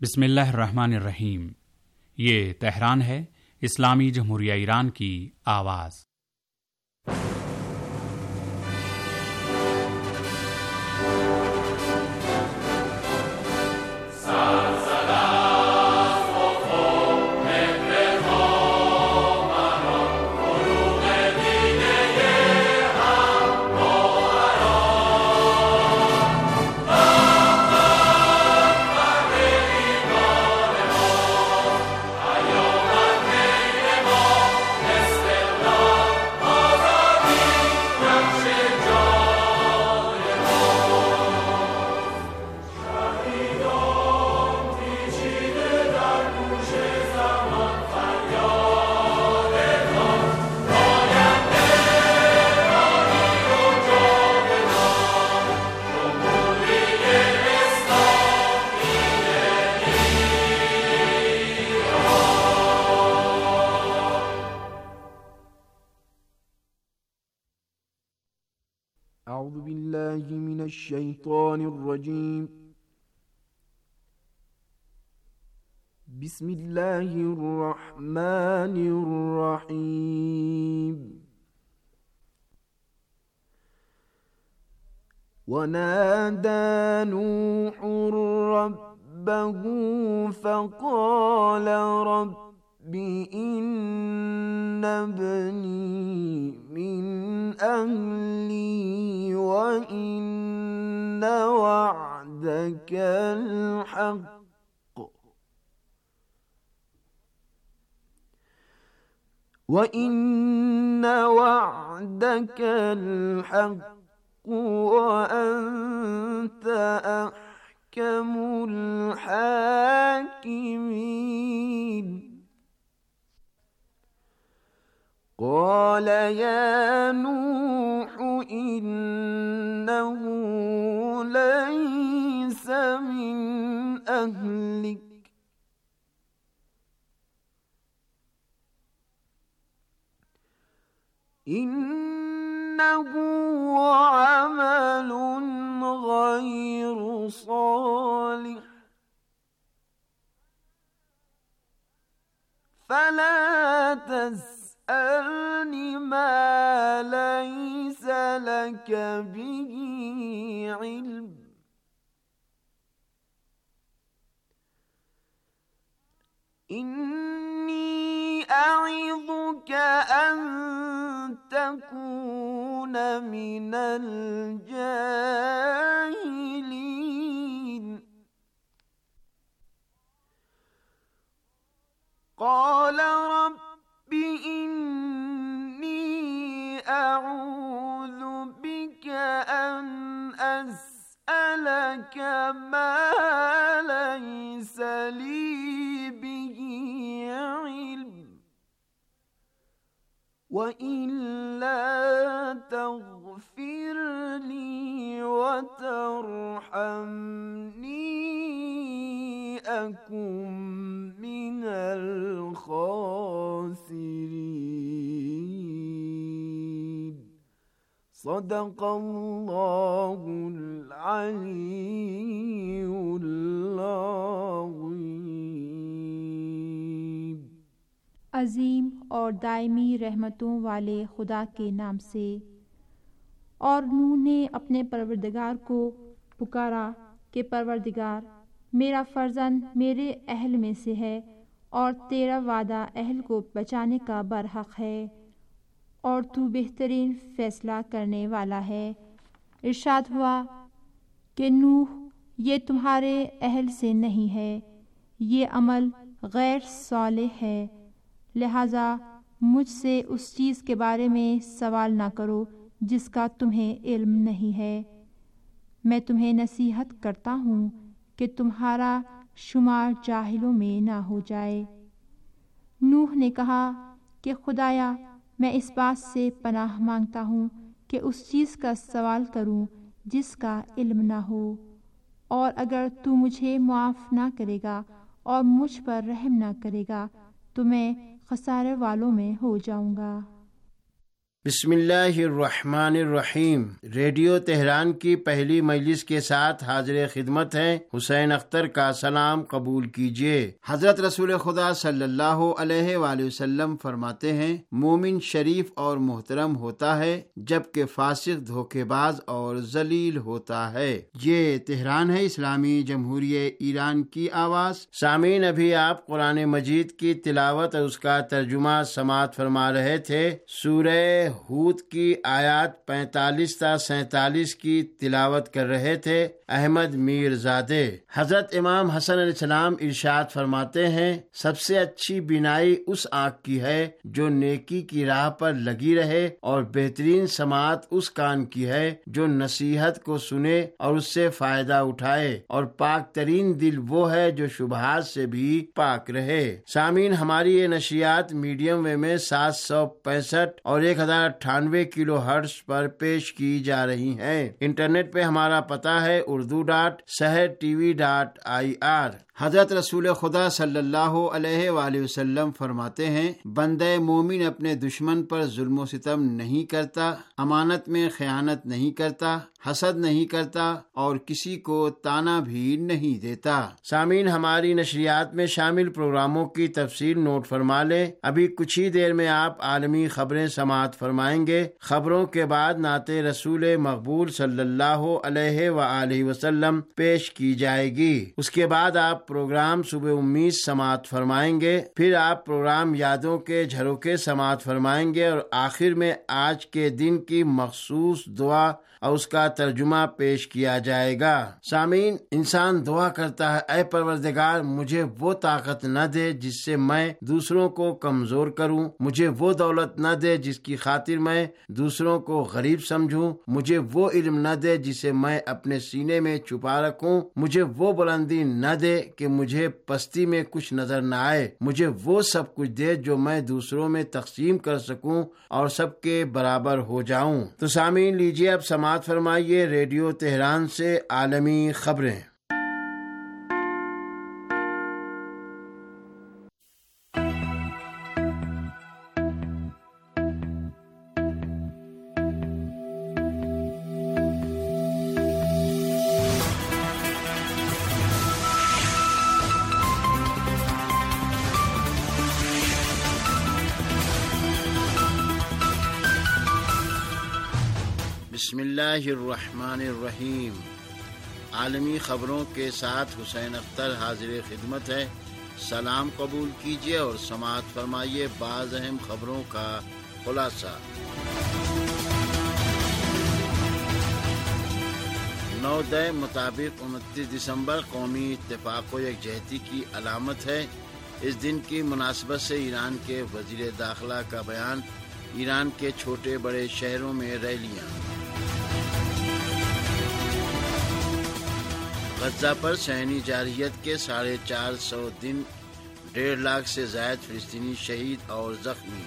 बिस्मिल्लाहिर्रहमानिर्रहीम। ये तेहरान है, इस्लामी जमहूरिया ईरान की आवाज़। أعوذ بالله من الشيطان الرجيم. بسم الله الرحمن الرحيم. ونادى نوح ربه فقال رب إن ابني من أهلي وإن وعدك الحق وأنت أحكم الحاكمين. قال يا نوح إنه ليس من أهلك إنه عمل غير صالح فلا تسألني ما ليس لك به علم إني أعظك أن تكون من الجاهلين. قال رب إني أعوذ بك أن أسألك ما ليس لي به علم وإلا تغفر لي وترحمني أكن من الخاسرين. صدق الله العلي العظيم। अजीम और दायमी रहमतों वाले खुदा के नाम से। और नूह ने अपने परवरदिगार को पुकारा कि परवरदिगार, मेरा फर्जंद मेरे अहल में से है और तेरा वादा अहल को बचाने का बरहक है और तू बेहतरीन फैसला करने वाला है। इरशाद हुआ कि नूह, ये तुम्हारे अहल से नहीं है, ये अमल गैर सालिह है, लिहाजा मुझसे उस चीज़ के बारे में सवाल ना करो जिसका तुम्हें इल्म नहीं है। मैं तुम्हें नसीहत करता हूँ कि तुम्हारा शुमार जाहिलों में ना हो जाए। नूह ने कहा कि खुदाया, मैं इस बात से पनाह मांगता हूँ कि उस चीज़ का सवाल करूँ जिसका इल्म ना हो, और अगर तू मुझे मुआफ़ ना करेगा और मुझ पर रहम ना करेगा तो मैं खसारे वालों में हो जाऊँगा। بسم اللہ الرحمن الرحیم۔ ریڈیو تہران کی پہلی مجلس کے ساتھ حاضر خدمت ہیں حسین اختر کا سلام قبول کیجیے۔ حضرت رسول خدا صلی اللہ علیہ وآلہ وسلم فرماتے ہیں، مومن شریف اور محترم ہوتا ہے جبکہ فاسق دھوکے باز اور ذلیل ہوتا ہے۔ یہ تہران ہے، اسلامی جمہوریہ ایران کی آواز۔ سامعین، ابھی آپ قرآن مجید کی تلاوت اور اس کا ترجمہ سماعت فرما رہے تھے۔ سورہ ہود کی آیات 45 تا 47 کی تلاوت کر رہے تھے احمد میر زادے۔ حضرت امام حسن علیہ السلام ارشاد فرماتے ہیں، سب سے اچھی بینائی اس آنکھ کی ہے جو نیکی کی راہ پر لگی رہے، اور بہترین سماعت اس کان کی ہے جو نصیحت کو سنے اور اس سے فائدہ اٹھائے، اور پاک ترین دل وہ ہے جو شبہات سے بھی پاک رہے۔ سامعین، ہماری یہ نشریات میڈیم ویو میں 765 اور 1098 کلو ہرٹز پر پیش کی جا رہی ہیں۔ انٹرنیٹ پہ ہمارا پتہ ہے urdu.sehertv.ir۔ حضرت رسول خدا صلی اللہ علیہ وآلہ وسلم فرماتے ہیں، بندہ مومن اپنے دشمن پر ظلم و ستم نہیں کرتا، امانت میں خیانت نہیں کرتا، حسد نہیں کرتا، اور کسی کو تانا بھی نہیں دیتا۔ سامعین، ہماری نشریات میں شامل پروگراموں کی تفصیل نوٹ فرما لیں۔ ابھی کچھ ہی دیر میں آپ عالمی خبریں سماعت فرمائیں گے۔ خبروں کے بعد نعت رسول مقبول صلی اللہ علیہ وآلہ وسلم پیش کی جائے گی۔ اس کے بعد آپ پروگرام صبح امید سماعت فرمائیں گے، پھر آپ پروگرام یادوں کے جھروکے سماعت فرمائیں گے، اور آخر میں آج کے دن کی مخصوص دعا اور اس کا ترجمہ پیش کیا جائے گا۔ سامعین، انسان دعا کرتا ہے، اے پروردگار مجھے وہ طاقت نہ دے جس سے میں دوسروں کو کمزور کروں، مجھے وہ دولت نہ دے جس کی خاطر میں دوسروں کو غریب سمجھوں، مجھے وہ علم نہ دے جسے میں اپنے سینے میں چھپا رکھوں، مجھے وہ بلندی نہ دے کہ مجھے پستی میں کچھ نظر نہ آئے، مجھے وہ سب کچھ دے جو میں دوسروں میں تقسیم کر سکوں اور سب کے برابر ہو جاؤں۔ تو سامعین، لیجیے اب سماعت فرمائیے ریڈیو تہران سے عالمی خبریں۔ بسم اللہ الرحمن الرحیم۔ عالمی خبروں کے ساتھ حسین اختر حاضر خدمت ہے۔ سلام قبول کیجیے اور سماعت فرمائیے بعض اہم خبروں کا خلاصہ۔ 9 مطابق 29 دسمبر قومی اتفاق و یکجہتی کی علامت ہے۔ اس دن کی مناسبت سے ایران کے وزیر داخلہ کا بیان، ایران کے چھوٹے بڑے شہروں میں ریلیاں۔ غزہ پر صہیونی جارحیت کے 450 دن، 1.5 لاکھ سے زائد فلسطینی شہید اور زخمی۔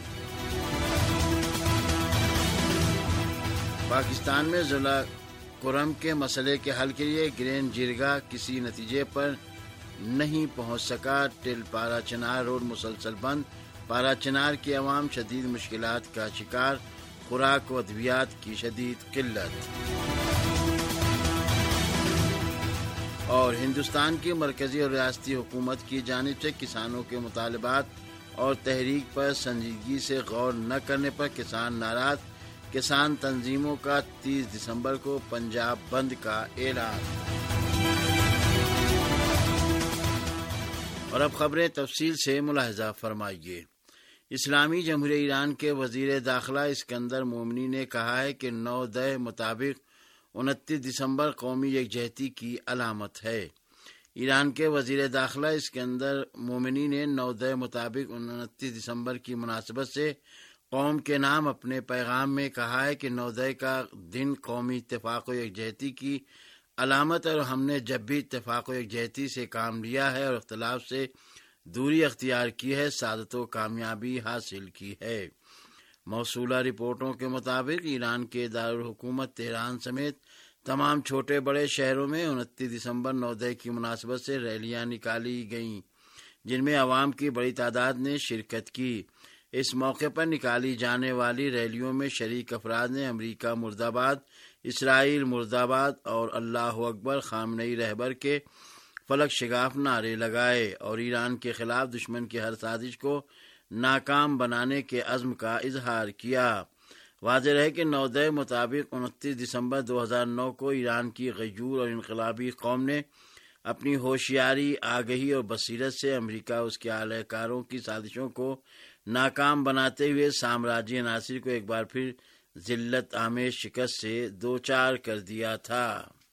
پاکستان میں ضلع کرم کے مسئلے کے حل کے لیے گرین جرگہ کسی نتیجے پر نہیں پہنچ سکا۔ ٹل پارا چنار روڈ مسلسل بند، پارا چنار کی عوام شدید مشکلات کا شکار، خوراک و ادویات کی شدید قلت۔ اور ہندوستان کی مرکزی اور ریاستی حکومت کی جانب سے کسانوں کے مطالبات اور تحریک پر سنجیدگی سے غور نہ کرنے پر کسان ناراض، کسان تنظیموں کا 30 دسمبر کو پنجاب بند کا اعلان۔ اور اب خبریں تفصیل سے ملاحظہ فرمائیے۔ اسلامی جمہوریہ ایران کے وزیر داخلہ اسکندر مومنی نے کہا ہے کہ 9 مطابق 29 دسمبر قومی یکجہتی کی علامت ہے۔ ایران کے وزیر داخلہ اسکندر مومنی نے 9 مطابق 29 دسمبر کی مناسبت سے قوم کے نام اپنے پیغام میں کہا ہے کہ 9 کا دن قومی اتفاق و یکجہتی کی علامت، اور ہم نے جب بھی اتفاق و یکجہتی سے کام لیا ہے اور اختلاف سے دوری اختیار کی ہے، سعادت و کامیابی حاصل کی ہے۔ موصولہ رپورٹوں کے مطابق ایران کے دارالحکومت تہران سمیت تمام چھوٹے بڑے شہروں میں 29 دسمبر 9 کی مناسبت سے ریلیاں نکالی گئیں، جن میں عوام کی بڑی تعداد نے شرکت کی۔ اس موقع پر نکالی جانے والی ریلیوں میں شریک افراد نے امریکہ مرد آباد، اسرائیل مرد آباد اور اللہ اکبر، خامنئی رہبر کے فلک شگاف نعرے لگائے اور ایران کے خلاف دشمن کی ہر سازش کو ناکام بنانے کے عزم کا اظہار کیا۔ واضح رہے کہ نودے مطابق 29 دسمبر 2009 کو ایران کی غیور اور انقلابی قوم نے اپنی ہوشیاری، آگہی اور بصیرت سے امریکہ اس کے اعلی کاروں کی سازشوں کو ناکام بناتے ہوئے سامراجی عناصر کو ایک بار پھر ذلت آمیز شکست سے دوچار کر دیا تھا۔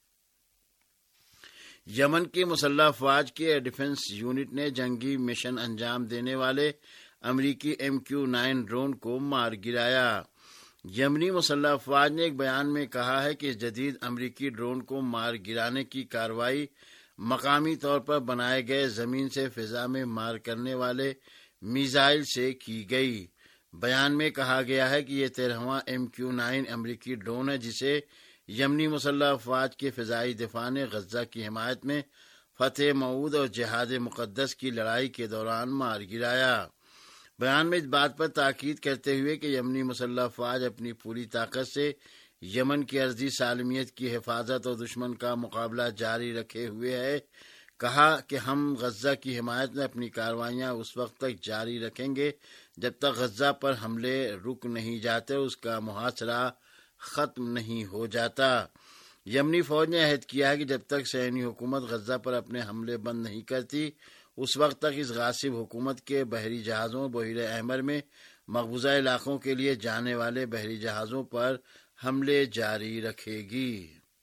یمن کی مسلح افواج کے ایئر ڈیفنس یونٹ نے جنگی مشن انجام دینے والے امریکی MQ-9 ڈرون کو مار گرایا۔ یمنی مسلح افواج نے ایک بیان میں کہا ہے کہ اس جدید امریکی ڈرون کو مار گرانے کی کارروائی مقامی طور پر بنائے گئے زمین سے فضا میں مار کرنے والے میزائل سے کی گئی۔ بیان میں کہا گیا ہے کہ یہ 13واں MQ-9 امریکی ڈرون ہے جسے یمنی مسلح افواج کے فضائی دفاع نے غزہ کی حمایت میں فتح موعود اور جہاد مقدس کی لڑائی کے دوران مار گرایا۔ بیان میں اس بات پر تاکید کرتے ہوئے کہ یمنی مسلح افواج اپنی پوری طاقت سے یمن کی عرضی سالمیت کی حفاظت اور دشمن کا مقابلہ جاری رکھے ہوئے ہے، کہا کہ ہم غزہ کی حمایت میں اپنی کارروائیاں اس وقت تک جاری رکھیں گے جب تک غزہ پر حملے رک نہیں جاتے، اس کا محاصرہ ختم نہیں ہو جاتا۔ یمنی فوج نے عہد کیا ہے کہ جب تک صہیونی حکومت غزہ پر اپنے حملے بند نہیں کرتی، اس وقت تک اس غاصب حکومت کے بحری جہازوں بحیر احمر میں مقبوضہ علاقوں کے لیے جانے والے بحری جہازوں پر حملے جاری رکھے گی۔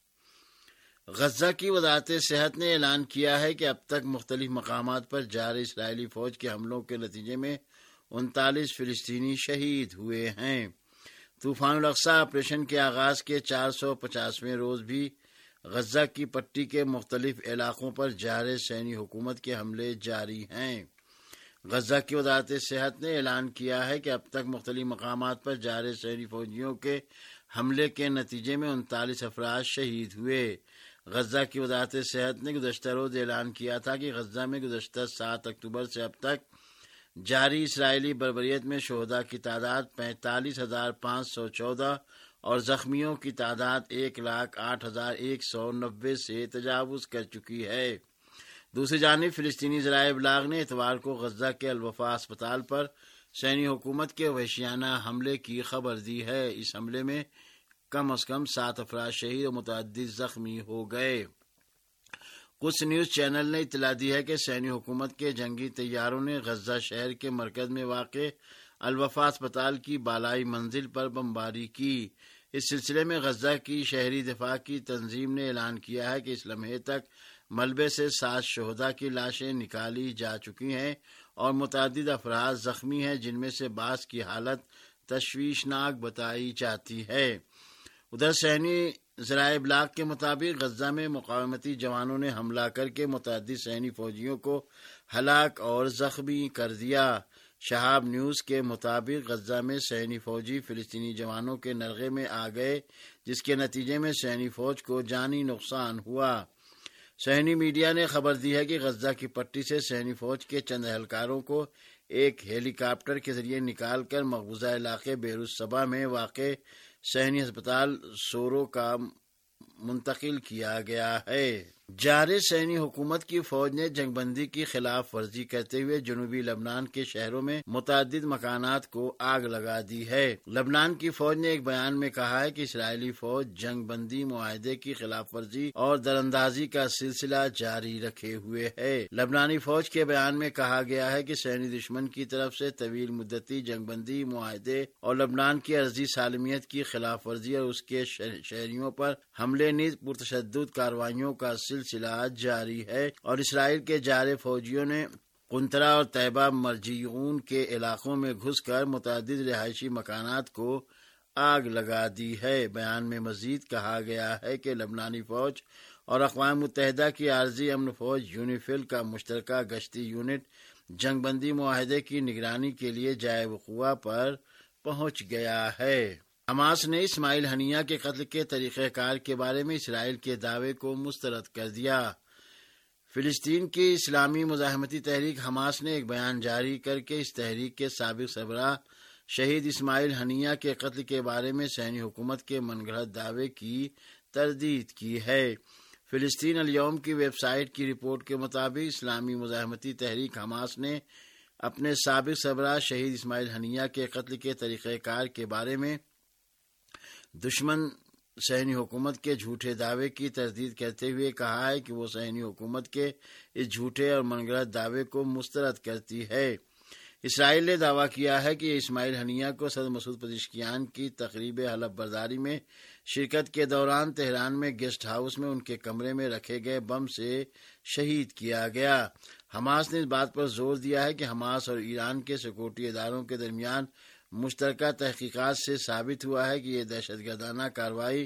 غزہ کی وزارت صحت نے اعلان کیا ہے کہ اب تک مختلف مقامات پر جاری اسرائیلی فوج کے حملوں کے نتیجے میں 39 فلسطینی شہید ہوئے ہیں۔ طوفان الاقصی آپریشن کے آغاز کے 450ویں روز بھی غزہ کی پٹی کے مختلف علاقوں پر جاری صہیونی حکومت کے حملے جاری ہیں۔ غزہ کی وزارت صحت نے اعلان کیا ہے کہ اب تک مختلف مقامات پر جاری صہیونی فوجیوں کے حملے کے نتیجے میں 39 افراد شہید ہوئے۔ غزہ کی وزارت صحت نے گزشتہ روز اعلان کیا تھا کہ غزہ میں گزشتہ 7 اکتوبر سے اب تک جاری اسرائیلی بربریت میں شہداء کی تعداد 45,514 اور زخمیوں کی تعداد 1,08,190 سے تجاوز کر چکی ہے۔ دوسری جانب فلسطینی ذرائع ابلاغ نے اتوار کو غزہ کے الوفا اسپتال پر صہیونی حکومت کے وحشیانہ حملے کی خبر دی ہے۔ اس حملے میں کم از کم 7 افراد شہید اور متعدد زخمی ہو گئے۔ کچھ نیوز چینل نے اطلاع دی ہے کہ صہیونی حکومت کے جنگی طیاروں نے غزہ شہر کے مرکز میں واقع الوفا اسپتال کی بالائی منزل پر بمباری کی۔ اس سلسلے میں غزہ کی شہری دفاع کی تنظیم نے اعلان کیا ہے کہ اس لمحے تک ملبے سے 7 شہداء کی لاشیں نکالی جا چکی ہیں اور متعدد افراد زخمی ہیں، جن میں سے بعض کی حالت تشویشناک بتائی جاتی ہے۔ ادھر صہیونی ذرائع ابلاغ کے مطابق غزہ میں مقاومتی جوانوں نے حملہ کر کے متعدد صہیونی فوجیوں کو ہلاک اور زخمی کر دیا۔ شہاب نیوز کے مطابق غزہ میں صہیونی فوجی فلسطینی جوانوں کے نرغے میں آ گئے، جس کے نتیجے میں صہیونی فوج کو جانی نقصان ہوا۔ صہیونی میڈیا نے خبر دی ہے کہ غزہ کی پٹی سے صہیونی فوج کے چند اہلکاروں کو ایک ہیلی کاپٹر کے ذریعے نکال کر مقبوضہ علاقے بیروت صبا میں واقع صہیونی ہسپتال سورو کا منتقل کیا گیا ہے۔ جاری صہیونی حکومت کی فوج نے جنگ بندی کی خلاف ورزی کرتے ہوئے جنوبی لبنان کے شہروں میں متعدد مکانات کو آگ لگا دی ہے۔ لبنان کی فوج نے ایک بیان میں کہا ہے کہ اسرائیلی فوج جنگ بندی معاہدے کی خلاف ورزی اور دراندازی کا سلسلہ جاری رکھے ہوئے ہے۔ لبنانی فوج کے بیان میں کہا گیا ہے کہ صہیونی دشمن کی طرف سے طویل مدتی جنگ بندی معاہدے اور لبنان کی عرضی سالمیت کی خلاف ورزی اور اس کے شہریوں پر حملے نیز پرتشدد کارروائیوں کا سلسلہ جاری ہے، اور اسرائیل کے جارے فوجیوں نے قنطرہ اور طیبہ مرجعون کے علاقوں میں گھس کر متعدد رہائشی مکانات کو آگ لگا دی ہے۔ بیان میں مزید کہا گیا ہے کہ لبنانی فوج اور اقوام متحدہ کی عارضی امن فوج یونیفل کا مشترکہ گشتی یونٹ جنگ بندی معاہدے کی نگرانی کے لیے جائے وقوع پر پہنچ گیا ہے۔ حماس نے اسماعیل ہنیہ کے قتل کے طریقہ کار کے بارے میں اسرائیل کے دعوے کو مسترد کر دیا۔ فلسطین کی اسلامی مزاحمتی تحریک حماس نے ایک بیان جاری کر کے اس تحریک کے سابق سربراہ شہید اسماعیل ہنیہ کے قتل کے بارے میں صہیونی حکومت کے من گھڑت دعوے کی تردید کی ہے۔ فلسطین الیوم کی ویب سائٹ کی رپورٹ کے مطابق اسلامی مزاحمتی تحریک حماس نے اپنے سابق سربراہ شہید اسماعیل ہنیہ کے قتل کے طریقہ کار کے بارے میں دشمن صہیونی حکومت کے جھوٹے دعوے کی تردید کرتے ہوئے کہا ہے کہ وہ صہیونی حکومت کے اس جھوٹے اور من گھڑت دعوے کو مسترد کرتی ہے۔ اسرائیل نے دعویٰ کیا ہے کہ اسماعیل ہنیہ کو صدر مسعود پزشکیان کی تقریب حلف برداری میں شرکت کے دوران تہران میں گیسٹ ہاؤس میں ان کے کمرے میں رکھے گئے بم سے شہید کیا گیا۔ حماس نے اس بات پر زور دیا ہے کہ حماس اور ایران کے سیکورٹی اداروں کے درمیان مشترکہ تحقیقات سے ثابت ہوا ہے کہ یہ دہشت گردانہ کارروائی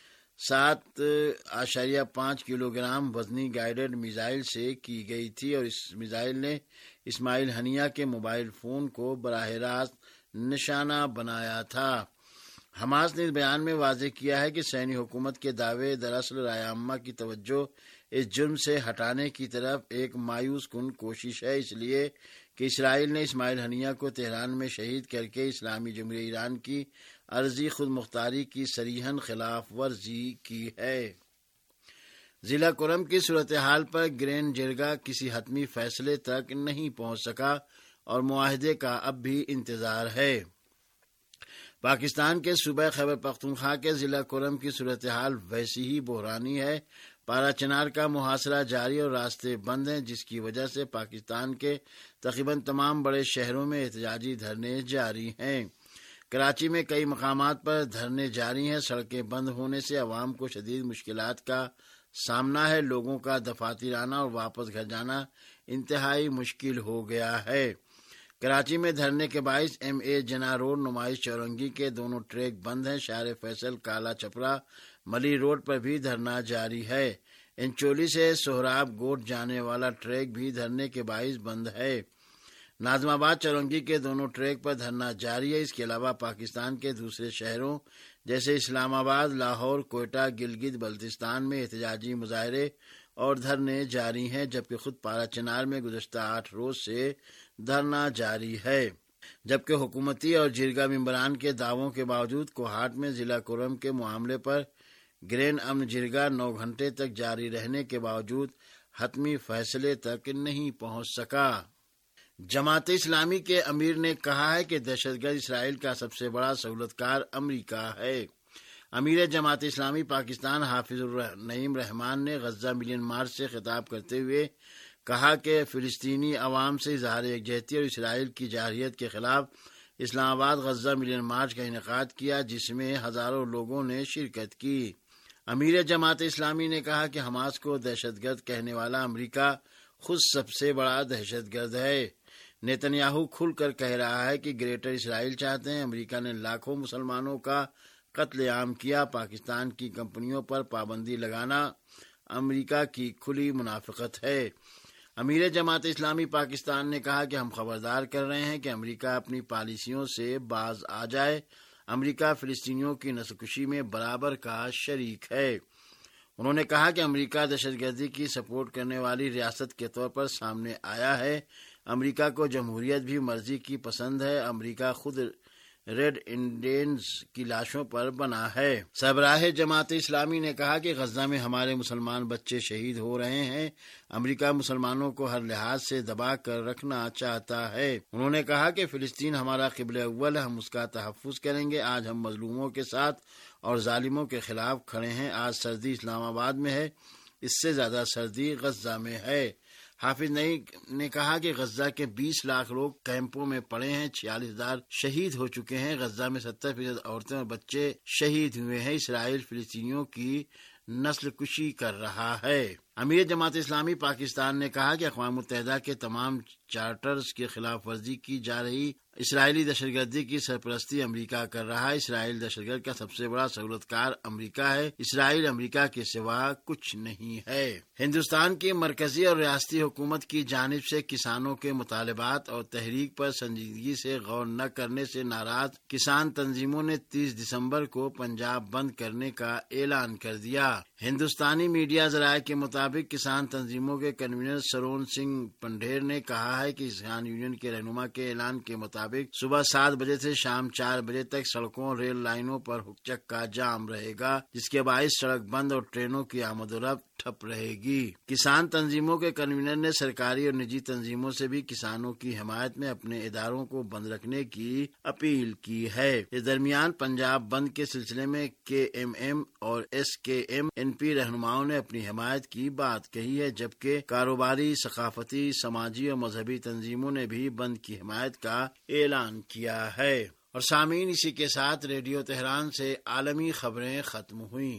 7.5 کلو گرام وزنی گائیڈڈ میزائل سے کی گئی تھی اور اس میزائل نے اسماعیل ہنیہ کے موبائل فون کو براہ راست نشانہ بنایا تھا۔ حماس نے اس بیان میں واضح کیا ہے کہ صہیونی حکومت کے دعوے دراصل رائے عامہ کی توجہ اس جرم سے ہٹانے کی طرف ایک مایوس کن کوشش ہے، اس لیے کہ اسرائیل نے اسماعیل ہنیہ کو تہران میں شہید کر کے اسلامی جمہوریہ ایران کی عرضی خود مختاری کی صریحاً خلاف ورزی کی ہے۔ ضلع کرم کی صورتحال پر گرین جرگہ کسی حتمی فیصلے تک نہیں پہنچ سکا اور معاہدے کا اب بھی انتظار ہے۔ پاکستان کے صوبہ خیبر پختونخوا کے ضلع کرم کی صورتحال ویسی ہی بحرانی ہے۔ پارا چنار کا محاصرہ جاری اور راستے بند ہیں، جس کی وجہ سے پاکستان کے تقریباً تمام بڑے شہروں میں احتجاجی دھرنے جاری ہیں۔ کراچی میں کئی مقامات پر دھرنے جاری ہیں۔ سڑکیں بند ہونے سے عوام کو شدید مشکلات کا سامنا ہے۔ لوگوں کا دفاتر آنا اور واپس گھر جانا انتہائی مشکل ہو گیا ہے۔ کراچی میں دھرنے کے باعث MA جناح روڈ نمائش چورنگی کے دونوں ٹریک بند ہیں۔ شہر فیصل کالا چھپرا ملی روڈ پر بھی دھرنا جاری ہے۔ انچولی سے سہراب گوٹ جانے والا ٹریک بھی دھرنے کے باعث بند ہے۔ ناظم آباد چورنگی کے دونوں ٹریک پر دھرنا جاری ہے۔ اس کے علاوہ پاکستان کے دوسرے شہروں جیسے اسلام آباد، لاہور، کوئٹہ، گلگت بلتستان میں احتجاجی مظاہرے اور دھرنے جاری ہیں، جبکہ خود پارا چنار میں گزشتہ 8 روز سے دھرنا جاری ہے۔ جبکہ حکومتی اور جرگہ ممبران کے دعووں کے باوجود کوہاٹ میں ضلع کرم کے معاملے پر گرین امن جرگہ 9 گھنٹے تک جاری رہنے کے باوجود حتمی فیصلے تک نہیں پہنچ سکا۔ جماعت اسلامی کے امیر نے کہا ہے کہ دہشت گرد اسرائیل کا سب سے بڑا سہولت کار امریکہ ہے۔ امیر جماعت اسلامی پاکستان حافظ النعیم رحمان نے غزہ ملین مارچ سے خطاب کرتے ہوئے کہا کہ فلسطینی عوام سے اظہار یکجہتی اور اسرائیل کی جارحیت کے خلاف اسلام آباد غزہ ملین مارچ کا انعقاد کیا، جس میں ہزاروں لوگوں نے شرکت کی۔ امیر جماعت اسلامی نے کہا کہ حماس کو دہشت گرد کہنے والا امریکہ خود سب سے بڑا دہشت گرد ہے۔ نیتنیاہو کھل کر کہہ رہا ہے کہ گریٹر اسرائیل چاہتے ہیں۔ امریکہ نے لاکھوں مسلمانوں کا قتل عام کیا۔ پاکستان کی کمپنیوں پر پابندی لگانا امریکہ کی کھلی منافقت ہے۔ امیر جماعت اسلامی پاکستان نے کہا کہ ہم خبردار کر رہے ہیں کہ امریکہ اپنی پالیسیوں سے باز آ جائے۔ امریکہ فلسطینیوں کی نسل کشی میں برابر کا شریک ہے۔ انہوں نے کہا کہ امریکہ دہشت گردی کی سپورٹ کرنے والی ریاست کے طور پر سامنے آیا ہے۔ امریکہ کو جمہوریت بھی مرضی کی پسند ہے۔ امریکہ خود ریڈ انڈینز کی لاشوں پر بنا ہے۔ سربراہ جماعت اسلامی نے کہا کہ غزہ میں ہمارے مسلمان بچے شہید ہو رہے ہیں۔ امریکہ مسلمانوں کو ہر لحاظ سے دبا کر رکھنا چاہتا ہے۔ انہوں نے کہا کہ فلسطین ہمارا قبلہ اول ہے، ہم اس کا تحفظ کریں گے۔ آج ہم مظلوموں کے ساتھ اور ظالموں کے خلاف کھڑے ہیں۔ آج سردی اسلام آباد میں ہے، اس سے زیادہ سردی غزہ میں ہے۔ حافظ نعیم نے کہا کہ غزہ کے 20 لاکھ لوگ کیمپوں میں پڑے ہیں، 46,000 شہید ہو چکے ہیں۔ غزہ میں 70% عورتیں اور بچے شہید ہوئے ہیں۔ اسرائیل فلسطینیوں کی نسل کشی کر رہا ہے۔ امیر جماعت اسلامی پاکستان نے کہا کہ اقوام متحدہ کے تمام چارٹرز کی خلاف ورزی کی جا رہی اسرائیلی دہشت گردی کی سرپرستی امریکہ کر رہا ہے۔ اسرائیل دہشت گرد کا سب سے بڑا سہولت کار امریکہ ہے۔ اسرائیل امریکہ کے سوا کچھ نہیں ہے۔ ہندوستان کی مرکزی اور ریاستی حکومت کی جانب سے کسانوں کے مطالبات اور تحریک پر سنجیدگی سے غور نہ کرنے سے ناراض کسان تنظیموں نے 30 دسمبر کو پنجاب بند کرنے کا اعلان کر دیا۔ ہندوستانی میڈیا ذرائع کے مطابق کسان تنظیموں کے کنوینر سرون سنگھ پنڈھیر نے کہا ہے کہ کسان یونین کے رہنما کے اعلان کے مطابق صبح 7 بجے سے شام 4 بجے تک سڑکوں ریل لائنوں پر ہک کا جام رہے گا، جس کے باعث سڑک بند اور ٹرینوں کی آمد و رفت ٹھپ رہے گی۔ کسان تنظیموں کے کنوینر نے سرکاری اور نجی تنظیموں سے بھی کسانوں کی حمایت میں اپنے اداروں کو بند رکھنے کی اپیل کی ہے۔ اس درمیان پنجاب بند کے سلسلے میں KMM اور SKM NP رہنماؤں نے اپنی حمایت کی بات کہی ہے، جبکہ کاروباری، ثقافتی، سماجی اور مذہبی تنظیموں نے بھی بند کی حمایت کا اعلان کیا ہے۔ اور سامعین، اسی کے ساتھ ریڈیو تہران سے عالمی خبریں ختم ہوئیں۔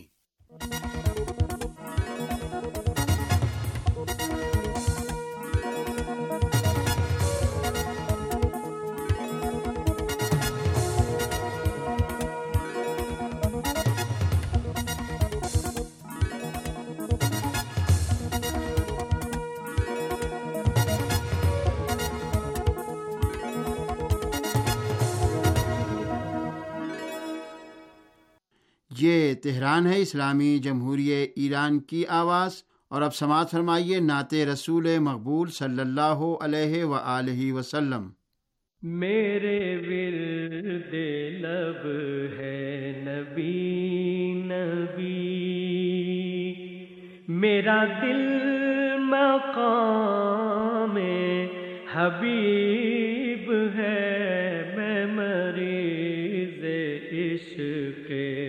یہ تہران ہے، اسلامی جمہوریہ ایران کی آواز، اور اب سماعت فرمائیے نعت رسول مقبول صلی اللہ علیہ وآلہ وسلم۔ میرے ورد لب ہے نبی نبی، میرا دل مقام حبیب ہے، میں مریض عشق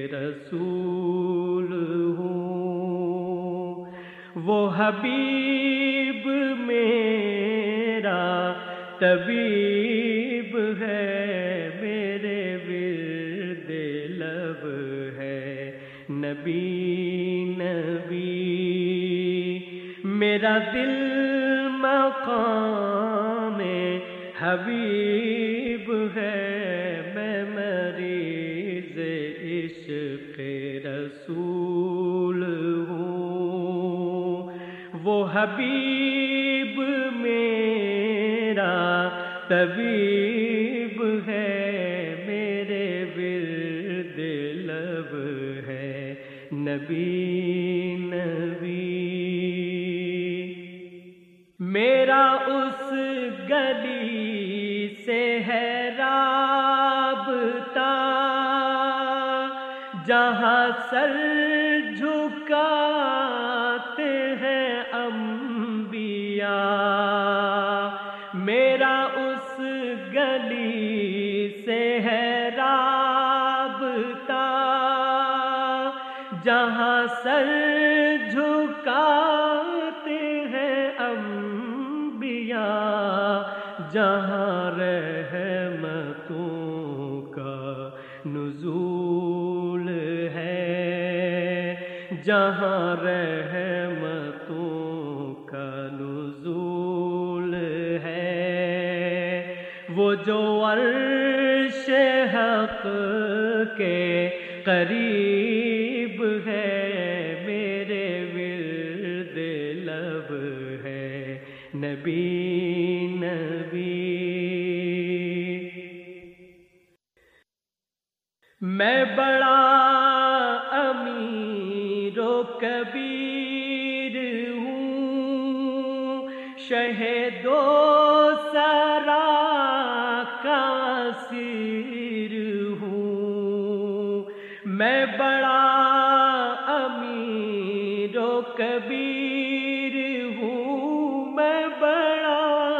رسول ہوں، وہ حبیب میرا طبیب ہے، میرے ورد لب ہے نبی نبی، میرا دل مقام حبیب ہے، میں مریض عشق رسول ہوں، وہ حبیب میرا طبیب ہے، میرے ورد لب ہے نبی نبی، میرا اس گلی سے ہے رابطہ جہاں سر جھکاتے ہیں انبیاء، میرا اس گلی سے ہے رابطہ جہاں سر جھکاتے ہیں انبیاء، جہاں رحمتوں کا نزول ہے، جہاں رحمتوں کا نزول ہے، وہ جو عرش حق کے قریب ہے، میرے ورد لب ہے نبی نبی، میں بڑا امیر و کبیر ہوں، شہید و سرا کا اسیر ہوں، میں بڑا امیر و کبیر ہوں، میں بڑا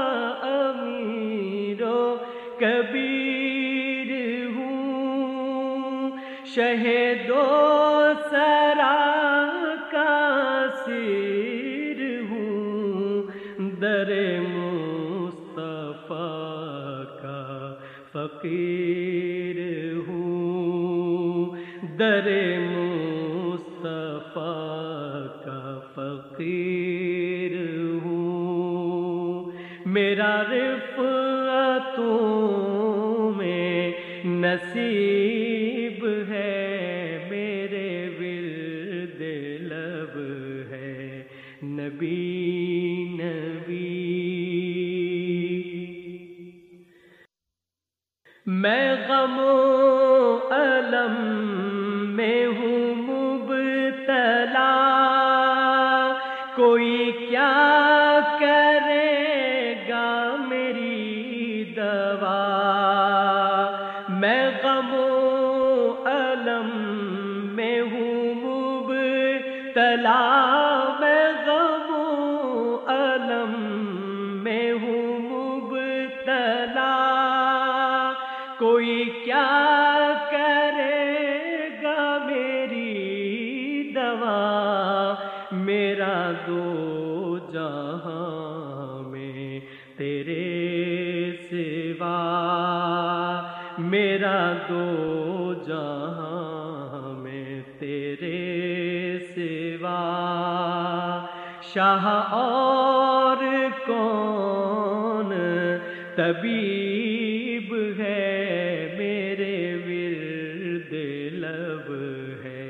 امیر و کبیر ہوں، شہید و سرا کا اسیر ہوں، در مصطفیٰ کا فقیر ہوں، در مصطفیٰ کا فقیر ہوں، میرا رفعتوں میں نصیب ہے، میرے ورد لب ہے نبی نبی، میں غم و الم میں ہوں مبتلا، کیا کرے گا میری دوا، میرا دو جہاں میں تیرے سوا، میرا دو جہاں میں تیرے سوا، شاہ اور کون طبیب ہے، میرے ورد لب ہے۔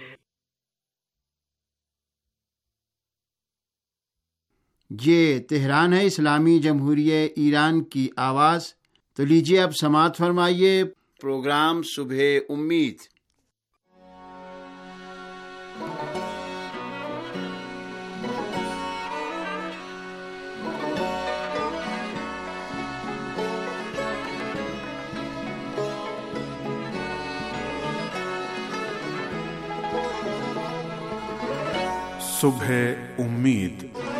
یہ تہران ہے، اسلامی جمہوریہ ایران کی آواز۔ تو لیجیے اب سماعت فرمائیے پروگرام صبح امید۔ صبح امید۔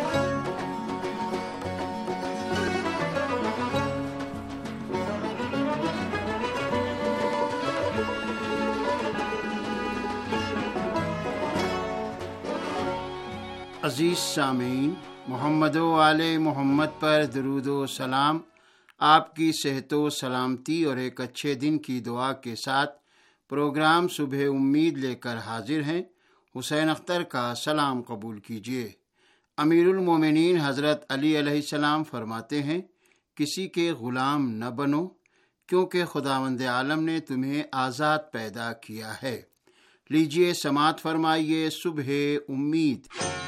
عزیز سامعین، محمد و آل محمد پر درود و سلام۔ آپ کی صحت و سلامتی اور ایک اچھے دن کی دعا کے ساتھ پروگرام صبح امید لے کر حاضر ہیں۔ حسین اختر کا سلام قبول کیجیے۔ امیر المومنین حضرت علی علیہ السلام فرماتے ہیں، کسی کے غلام نہ بنو، کیونکہ خداوند عالم نے تمہیں آزاد پیدا کیا ہے۔ لیجیے سماعت فرمائیے صبح امید۔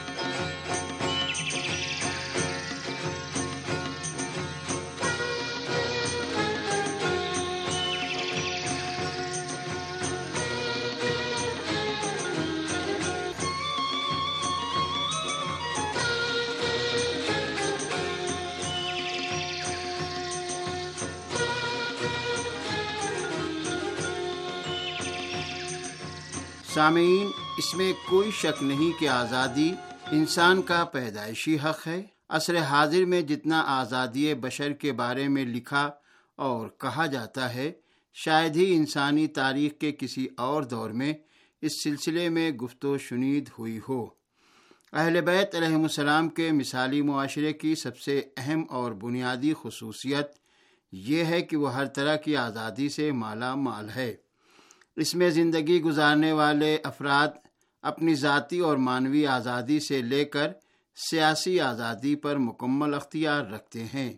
سامعین، اس میں کوئی شک نہیں کہ آزادی انسان کا پیدائشی حق ہے۔ عصر حاضر میں جتنا آزادی بشر کے بارے میں لکھا اور کہا جاتا ہے، شاید ہی انسانی تاریخ کے کسی اور دور میں اس سلسلے میں گفت و شنید ہوئی ہو۔ اہل بیت علیہم السلام کے مثالی معاشرے کی سب سے اہم اور بنیادی خصوصیت یہ ہے کہ وہ ہر طرح کی آزادی سے مالا مال ہے۔ اس میں زندگی گزارنے والے افراد اپنی ذاتی اور معنوی آزادی سے لے کر سیاسی آزادی پر مکمل اختیار رکھتے ہیں۔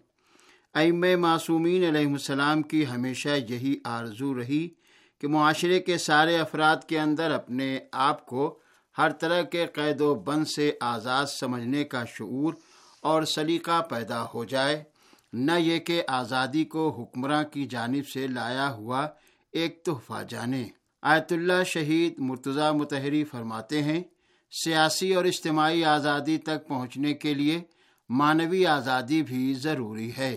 ائمہ معصومین علیہم السلام کی ہمیشہ یہی آرزو رہی کہ معاشرے کے سارے افراد کے اندر اپنے آپ کو ہر طرح کے قید و بند سے آزاد سمجھنے کا شعور اور سلیقہ پیدا ہو جائے، نہ یہ کہ آزادی کو حکمراں کی جانب سے لایا ہوا ایک تحفہ جانے۔ آیت اللہ شہید مرتضیٰ مطہری فرماتے ہیں، سیاسی اور اجتماعی آزادی تک پہنچنے کے لیے معنوی آزادی بھی ضروری ہے،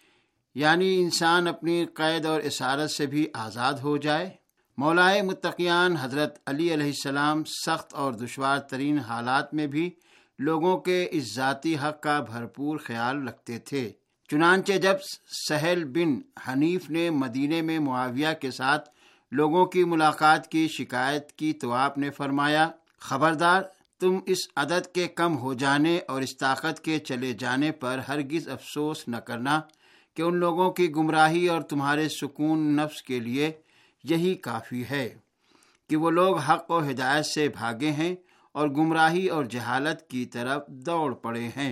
یعنی انسان اپنی قید اور اسارت سے بھی آزاد ہو جائے۔ مولائے متقیان حضرت علی علیہ السلام سخت اور دشوار ترین حالات میں بھی لوگوں کے اس ذاتی حق کا بھرپور خیال رکھتے تھے۔ چنانچہ جب سہل بن حنیف نے مدینے میں معاویہ کے ساتھ لوگوں کی ملاقات کی شکایت کی تو آپ نے فرمایا، خبردار، تم اس عدد کے کم ہو جانے اور اس طاقت کے چلے جانے پر ہرگز افسوس نہ کرنا کہ ان لوگوں کی گمراہی اور تمہارے سکون نفس کے لیے یہی کافی ہے کہ وہ لوگ حق و ہدایت سے بھاگے ہیں اور گمراہی اور جہالت کی طرف دوڑ پڑے ہیں۔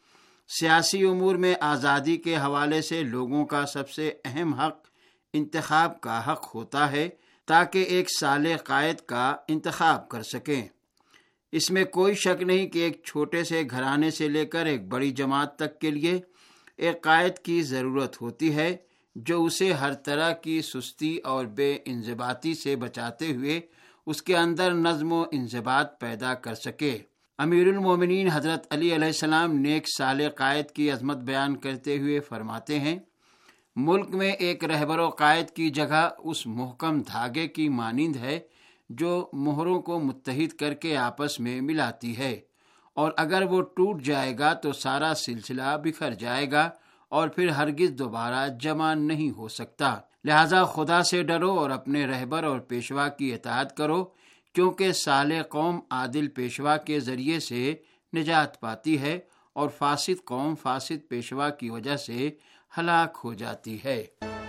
سیاسی امور میں آزادی کے حوالے سے لوگوں کا سب سے اہم حق انتخاب کا حق ہوتا ہے، تاکہ ایک صالح قائد کا انتخاب کر سکیں۔ اس میں کوئی شک نہیں کہ ایک چھوٹے سے گھرانے سے لے کر ایک بڑی جماعت تک کے لیے ایک قائد کی ضرورت ہوتی ہے جو اسے ہر طرح کی سستی اور بے انضباطی سے بچاتے ہوئے اس کے اندر نظم و انضباط پیدا کر سکے۔ امیر المومنین حضرت علی علیہ السلام نیک صالح قائد کی عظمت بیان کرتے ہوئے فرماتے ہیں، ملک میں ایک رہبر و قائد کی جگہ اس محکم دھاگے کی مانند ہے جو مہروں کو متحد کر کے آپس میں ملاتی ہے، اور اگر وہ ٹوٹ جائے گا تو سارا سلسلہ بکھر جائے گا اور پھر ہرگز دوبارہ جمع نہیں ہو سکتا۔ لہذا خدا سے ڈرو اور اپنے رہبر اور پیشوا کی اطاعت کرو، کیونکہ صالح قوم عادل پیشوا کے ذریعے سے نجات پاتی ہے اور فاسد قوم فاسد پیشوا کی وجہ سے ہلاک ہو جاتی ہے۔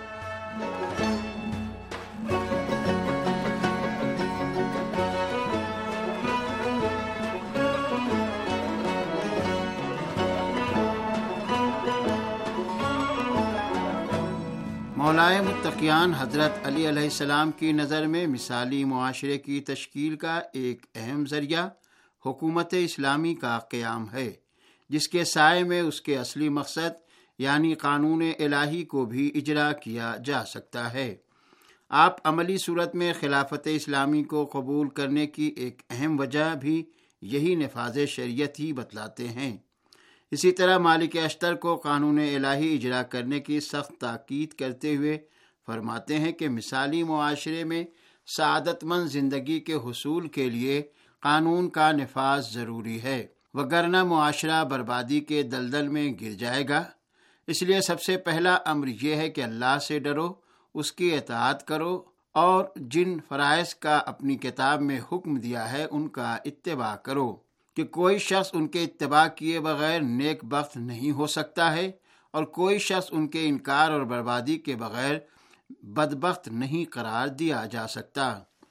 مولائے متقیان حضرت علی علیہ السلام کی نظر میں مثالی معاشرے کی تشکیل کا ایک اہم ذریعہ حکومت اسلامی کا قیام ہے، جس کے سائے میں اس کے اصلی مقصد یعنی قانون الہی کو بھی اجرا کیا جا سکتا ہے۔ آپ عملی صورت میں خلافت اسلامی کو قبول کرنے کی ایک اہم وجہ بھی یہی نفاذ شریعت ہی بتلاتے ہیں۔ اسی طرح مالک اشتر کو قانون الہی اجرا کرنے کی سخت تاکید کرتے ہوئے فرماتے ہیں کہ مثالی معاشرے میں سعادت مند زندگی کے حصول کے لیے قانون کا نفاذ ضروری ہے، وگرنہ معاشرہ بربادی کے دلدل میں گر جائے گا۔ اس لیے سب سے پہلا امر یہ ہے کہ اللہ سے ڈرو، اس کی اطاعت کرو اور جن فرائض کا اپنی کتاب میں حکم دیا ہے ان کا اتباع کرو، کہ کوئی شخص ان کے اتباع کیے بغیر نیک بخت نہیں ہو سکتا ہے اور کوئی شخص ان کے انکار اور بربادی کے بغیر بدبخت نہیں قرار دیا جا سکتا۔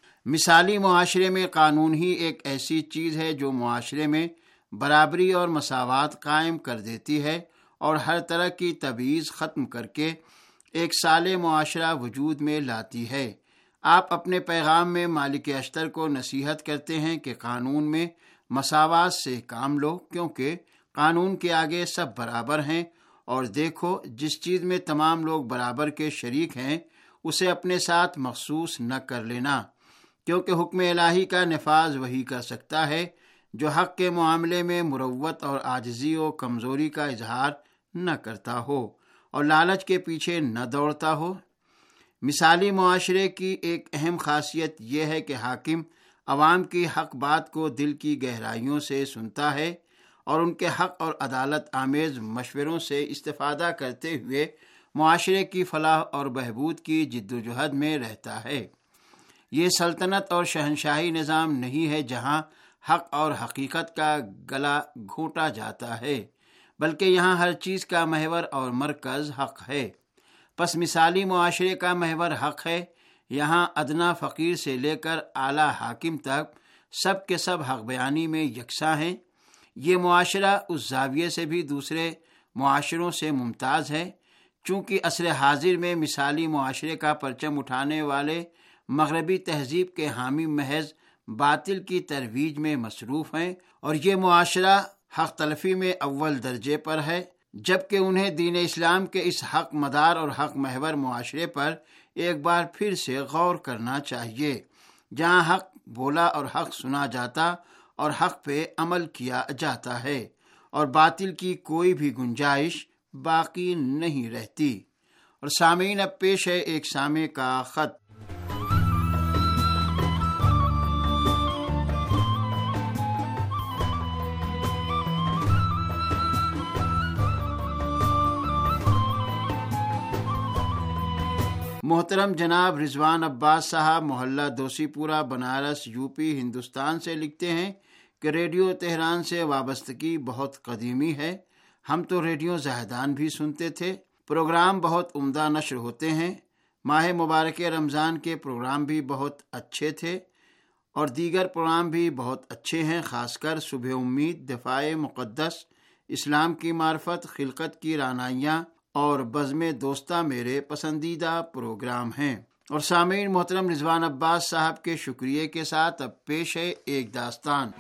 مثالی معاشرے میں قانون ہی ایک ایسی چیز ہے جو معاشرے میں برابری اور مساوات قائم کر دیتی ہے اور ہر طرح کی تبعیض ختم کر کے ایک صالح معاشرہ وجود میں لاتی ہے۔ آپ اپنے پیغام میں مالک اشتر کو نصیحت کرتے ہیں کہ قانون میں مساوات سے کام لو، کیونکہ قانون کے آگے سب برابر ہیں، اور دیکھو جس چیز میں تمام لوگ برابر کے شریک ہیں اسے اپنے ساتھ مخصوص نہ کر لینا، کیونکہ حکم الہی کا نفاذ وہی کر سکتا ہے جو حق کے معاملے میں مروت اور عاجزی و کمزوری کا اظہار نہ کرتا ہو اور لالچ کے پیچھے نہ دوڑتا ہو۔ مثالی معاشرے کی ایک اہم خاصیت یہ ہے کہ حاکم عوام کی حق بات کو دل کی گہرائیوں سے سنتا ہے اور ان کے حق اور عدالت آمیز مشوروں سے استفادہ کرتے ہوئے معاشرے کی فلاح اور بہبود کی جدوجہد میں رہتا ہے۔ یہ سلطنت اور شہنشاہی نظام نہیں ہے جہاں حق اور حقیقت کا گلا گھونٹا جاتا ہے، بلکہ یہاں ہر چیز کا محور اور مرکز حق ہے۔ پس مثالی معاشرے کا محور حق ہے۔ یہاں ادنا فقیر سے لے کر اعلیٰ حاکم تک سب کے سب حق بیانی میں یکساں ہیں۔ یہ معاشرہ اس زاویے سے بھی دوسرے معاشروں سے ممتاز ہے چونکہ عصر حاضر میں مثالی معاشرے کا پرچم اٹھانے والے مغربی تہذیب کے حامی محض باطل کی ترویج میں مصروف ہیں، اور یہ معاشرہ حق تلفی میں اول درجے پر ہے، جبکہ انہیں دین اسلام کے اس حق مدار اور حق محور معاشرے پر ایک بار پھر سے غور کرنا چاہیے، جہاں حق بولا اور حق سنا جاتا اور حق پہ عمل کیا جاتا ہے اور باطل کی کوئی بھی گنجائش باقی نہیں رہتی۔ اور سامعین، اب پیش ہے ایک سامع کا خط۔ محترم جناب رضوان عباس صاحب محلہ دوسی پورہ بنارس یوپی ہندوستان سے لکھتے ہیں کہ ریڈیو تہران سے وابستگی بہت قدیمی ہے۔ ہم تو ریڈیو زاہدان بھی سنتے تھے، پروگرام بہت عمدہ نشر ہوتے ہیں۔ ماہ مبارک رمضان کے پروگرام بھی بہت اچھے تھے اور دیگر پروگرام بھی بہت اچھے ہیں، خاص کر صبح امید، دفاع مقدس، اسلام کی معرفت، خلقت کی رعنائیاں اور بزم دوستہ میرے پسندیدہ پروگرام ہیں۔ اور سامعین، محترم رضوان عباس صاحب کے شکریہ کے ساتھ اب پیش ہے ایک داستان۔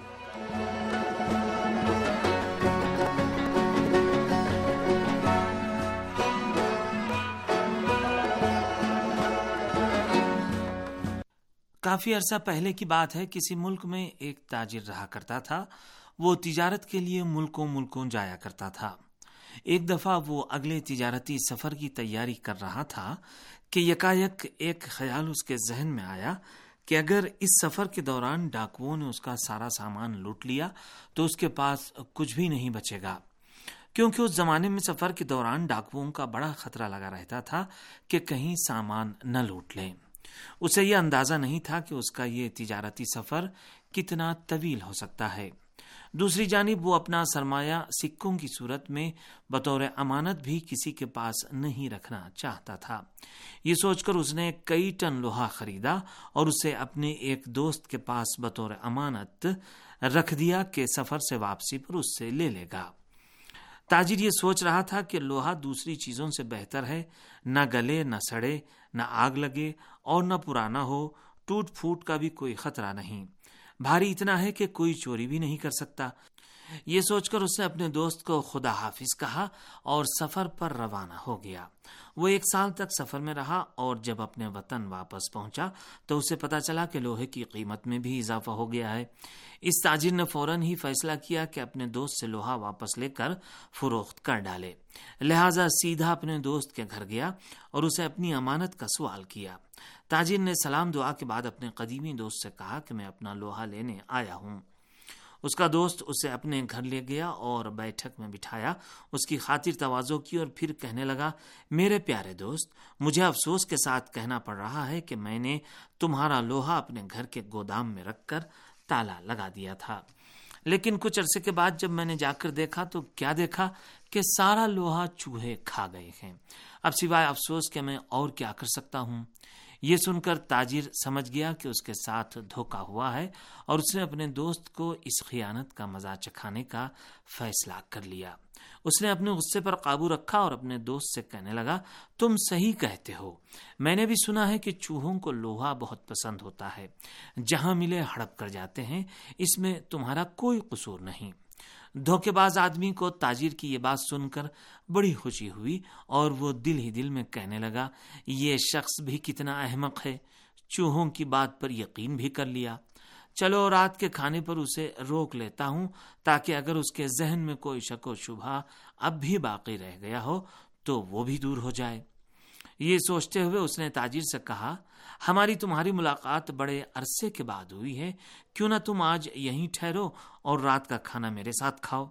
کافی عرصہ پہلے کی بات ہے، کسی ملک میں ایک تاجر رہا کرتا تھا۔ وہ تجارت کے لیے ملکوں جایا کرتا تھا۔ ایک دفعہ وہ اگلے تجارتی سفر کی تیاری کر رہا تھا کہ یکایک ایک خیال اس کے ذہن میں آیا کہ اگر اس سفر کے دوران ڈاکوؤں نے اس کا سارا سامان لوٹ لیا تو اس کے پاس کچھ بھی نہیں بچے گا۔ کیونکہ اس زمانے میں سفر کے دوران ڈاکوؤں کا بڑا خطرہ لگا رہتا تھا کہ کہیں سامان نہ لوٹ لیں۔ اسے یہ اندازہ نہیں تھا کہ اس کا یہ تجارتی سفر کتنا طویل ہو سکتا ہے۔ دوسری جانب وہ اپنا سرمایہ سکوں کی صورت میں بطور امانت بھی کسی کے پاس نہیں رکھنا چاہتا تھا۔ یہ سوچ کر اس نے کئی ٹن لوہا خریدا اور اسے اپنے ایک دوست کے پاس بطور امانت رکھ دیا کہ سفر سے واپسی پر اس سے لے لے گا۔ تاجر یہ سوچ رہا تھا کہ لوہا دوسری چیزوں سے بہتر ہے، نہ گلے نہ سڑے، نہ آگ لگے اور نہ پرانا ہو، ٹوٹ پھوٹ کا بھی کوئی خطرہ نہیں، بھاری اتنا ہے کہ کوئی چوری بھی نہیں کر سکتا۔ یہ سوچ کر اس نے اپنے دوست کو خدا حافظ کہا اور سفر پر روانہ ہو گیا۔ وہ 1 سال تک سفر میں رہا اور جب اپنے وطن واپس پہنچا تو اسے پتا چلا کہ لوہے کی قیمت میں بھی اضافہ ہو گیا ہے۔ اس تاجر نے فوراً ہی فیصلہ کیا کہ اپنے دوست سے لوہا واپس لے کر فروخت کر ڈالے، لہٰذا سیدھا اپنے دوست کے گھر گیا اور اسے اپنی امانت کا سوال کیا۔ تاجر نے سلام دعا کے بعد اپنے قدیمی دوست سے کہا کہ میں اپنا لوہا لینے آیا ہوں۔ اس کا دوست اسے اپنے گھر لے گیا اور بیٹھک میں بٹھایا، اس کی خاطر تواضع کی اور پھر کہنے لگا، میرے پیارے دوست، مجھے افسوس کے ساتھ کہنا پڑ رہا ہے کہ میں نے تمہارا لوہا اپنے گھر کے گودام میں رکھ کر تالا لگا دیا تھا، لیکن کچھ عرصے کے بعد جب میں نے جا کر دیکھا تو کیا دیکھا کہ سارا لوہا چوہے کھا گئے ہیں۔ اب سوائے افسوس کہ میں اور کیا کر سکتا ہوں۔ یہ سن کر تاجر سمجھ گیا کہ اس کے ساتھ دھوکا ہوا ہے اور اس نے اپنے دوست کو اس خیانت کا مزہ چکھانے کا فیصلہ کر لیا۔ اس نے اپنے غصے پر قابو رکھا اور اپنے دوست سے کہنے لگا، تم صحیح کہتے ہو، میں نے بھی سنا ہے کہ چوہوں کو لوہا بہت پسند ہوتا ہے، جہاں ملے ہڑپ کر جاتے ہیں، اس میں تمہارا کوئی قصور نہیں۔ دھوکے باز آدمی کو تاجر کی یہ بات سن کر بڑی خوشی ہوئی اور وہ دل ہی دل میں کہنے لگا، یہ شخص بھی کتنا احمق ہے، چوہوں کی بات پر یقین بھی کر لیا۔ چلو رات کے کھانے پر اسے روک لیتا ہوں تاکہ اگر اس کے ذہن میں کوئی شک و شبہ اب بھی باقی رہ گیا ہو تو وہ بھی دور ہو جائے۔ یہ سوچتے ہوئے اس نے تاجر سے کہا، ہماری تمہاری ملاقات بڑے عرصے کے بعد ہوئی ہے، کیوں نہ تم آج یہیں ٹھہرو اور رات کا کھانا میرے ساتھ کھاؤ۔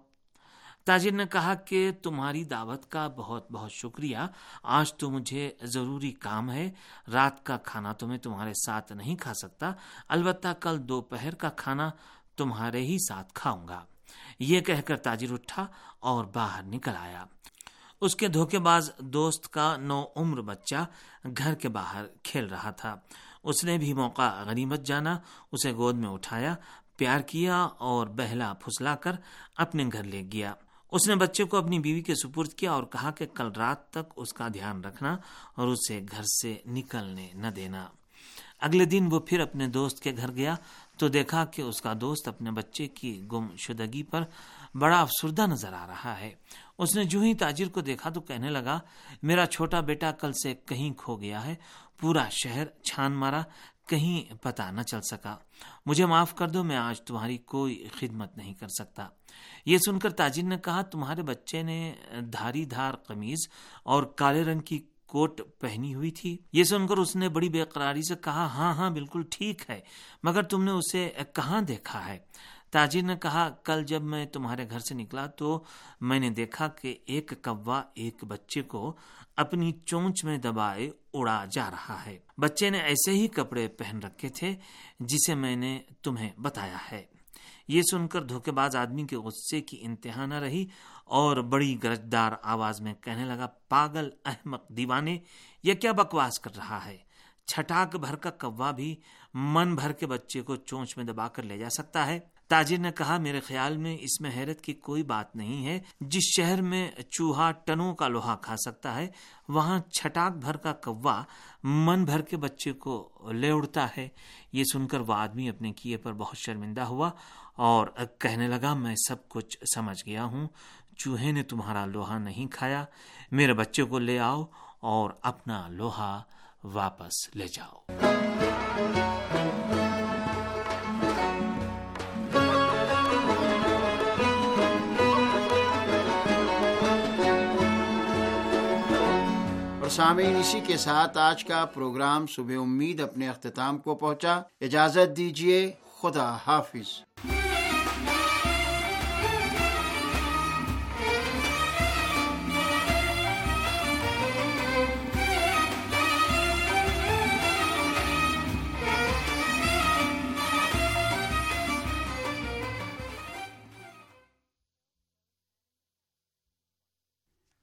تاجر نے کہا کہ تمہاری دعوت کا بہت بہت شکریہ، آج تو مجھے ضروری کام ہے، رات کا کھانا تو میں تمہارے ساتھ نہیں کھا سکتا، البتہ کل دوپہر کا کھانا تمہارے ہی ساتھ کھاؤں گا۔ یہ کہہ کر تاجر اٹھا اور باہر نکل آیا۔ اس کے دھوکے باز دوست کا 9 عمر بچہ گھر کے باہر کھیل رہا تھا۔ اس نے بھی موقع غنیمت جانا، اسے گود میں اٹھایا، پیار کیا اور بہلا پھسلا کر اپنے گھر لے گیا۔ اس نے بچے کو اپنی بیوی کے سپرد کیا اور کہا کہ کل رات تک اس کا دھیان رکھنا اور اسے گھر سے نکلنے نہ دینا۔ اگلے دن وہ پھر اپنے دوست کے گھر گیا تو دیکھا کہ اس کا دوست اپنے بچے کی گم شدگی پر بڑا افسردہ نظر آ رہا ہے۔ اس نے جو ہی تاجر کو دیکھا تو کہنے لگا، میرا چھوٹا بیٹا کل سے کہیں کھو گیا ہے، پورا شہر چھان مارا، کہیں پتہ نہ چل سکا، مجھے معاف کر دو، میں آج تمہاری کوئی خدمت نہیں کر سکتا۔ یہ سن کر تاجر نے کہا، تمہارے بچے نے دھاری دھار قمیض اور کالے رنگ کی کوٹ پہنی ہوئی تھی؟ یہ سن کر اس نے بڑی بے قراری سے کہا، ہاں بالکل ٹھیک ہے، مگر تم نے اسے کہاں دیکھا ہے؟ تاجر نے کہا، کل جب میں تمہارے گھر سے نکلا تو میں نے دیکھا کہ ایک کوا ایک بچے کو اپنی چونچ میں دبائے اڑا جا رہا ہے۔ بچے نے ایسے ہی کپڑے پہن رکھے تھے جسے میں نے تمہیں بتایا ہے۔ یہ سن کر دھوکے باز آدمی کے غصے کی انتہا نہ رہی اور بڑی گرجدار آواز میں کہنے لگا، پاگل، احمق، دیوانے، یہ کیا بکواس کر رہا ہے؟ چھٹاک بھر کا کوا بھی من بھر کے بچے کو چونچ میں دبا کر لے جا سکتا ہے؟ تاجر نے کہا، میرے خیال میں اس میں حیرت کی کوئی بات نہیں ہے، جس شہر میں چوہا ٹنوں کا لوہا کھا سکتا ہے، وہاں چھٹاک بھر کا کوا من بھر کے بچے کو لے اڑتا ہے۔ یہ سن کر وہ آدمی اپنے کیے پر بہت شرمندہ ہوا اور کہنے لگا، میں سب کچھ سمجھ گیا ہوں، چوہے نے تمہارا لوہا نہیں کھایا، میرے بچے کو لے آؤ اور اپنا لوہا واپس لے جاؤ۔ سامعین، اسی کے ساتھ آج کا پروگرام صبح امید اپنے اختتام کو پہنچا۔ اجازت دیجیے، خدا حافظ۔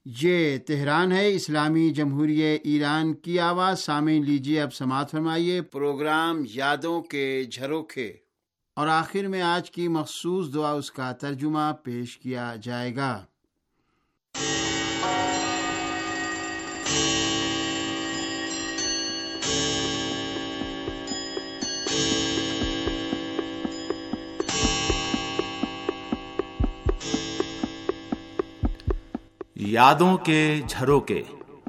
یہ تہران ہے، اسلامی جمہوریہ ایران کی آواز۔ سامعین لیجیے اب سماعت فرمائیے پروگرام یادوں کے جھروکے، اور آخر میں آج کی مخصوص دعا اس کا ترجمہ پیش کیا جائے گا۔ یادوں کے جھروکے۔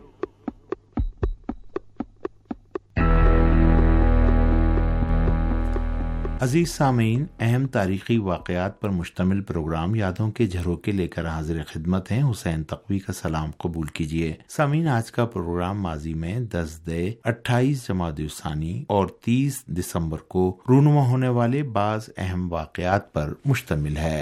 عزیز سامعین، اہم تاریخی واقعات پر مشتمل پروگرام یادوں کے جھروکے لے کر حاضر خدمت ہیں۔ حسین تقوی کا سلام قبول کیجیے۔ سامعین، آج کا پروگرام ماضی میں 10 دے 28 جمادی الثانی اور 30 دسمبر کو رونما ہونے والے بعض اہم واقعات پر مشتمل ہے۔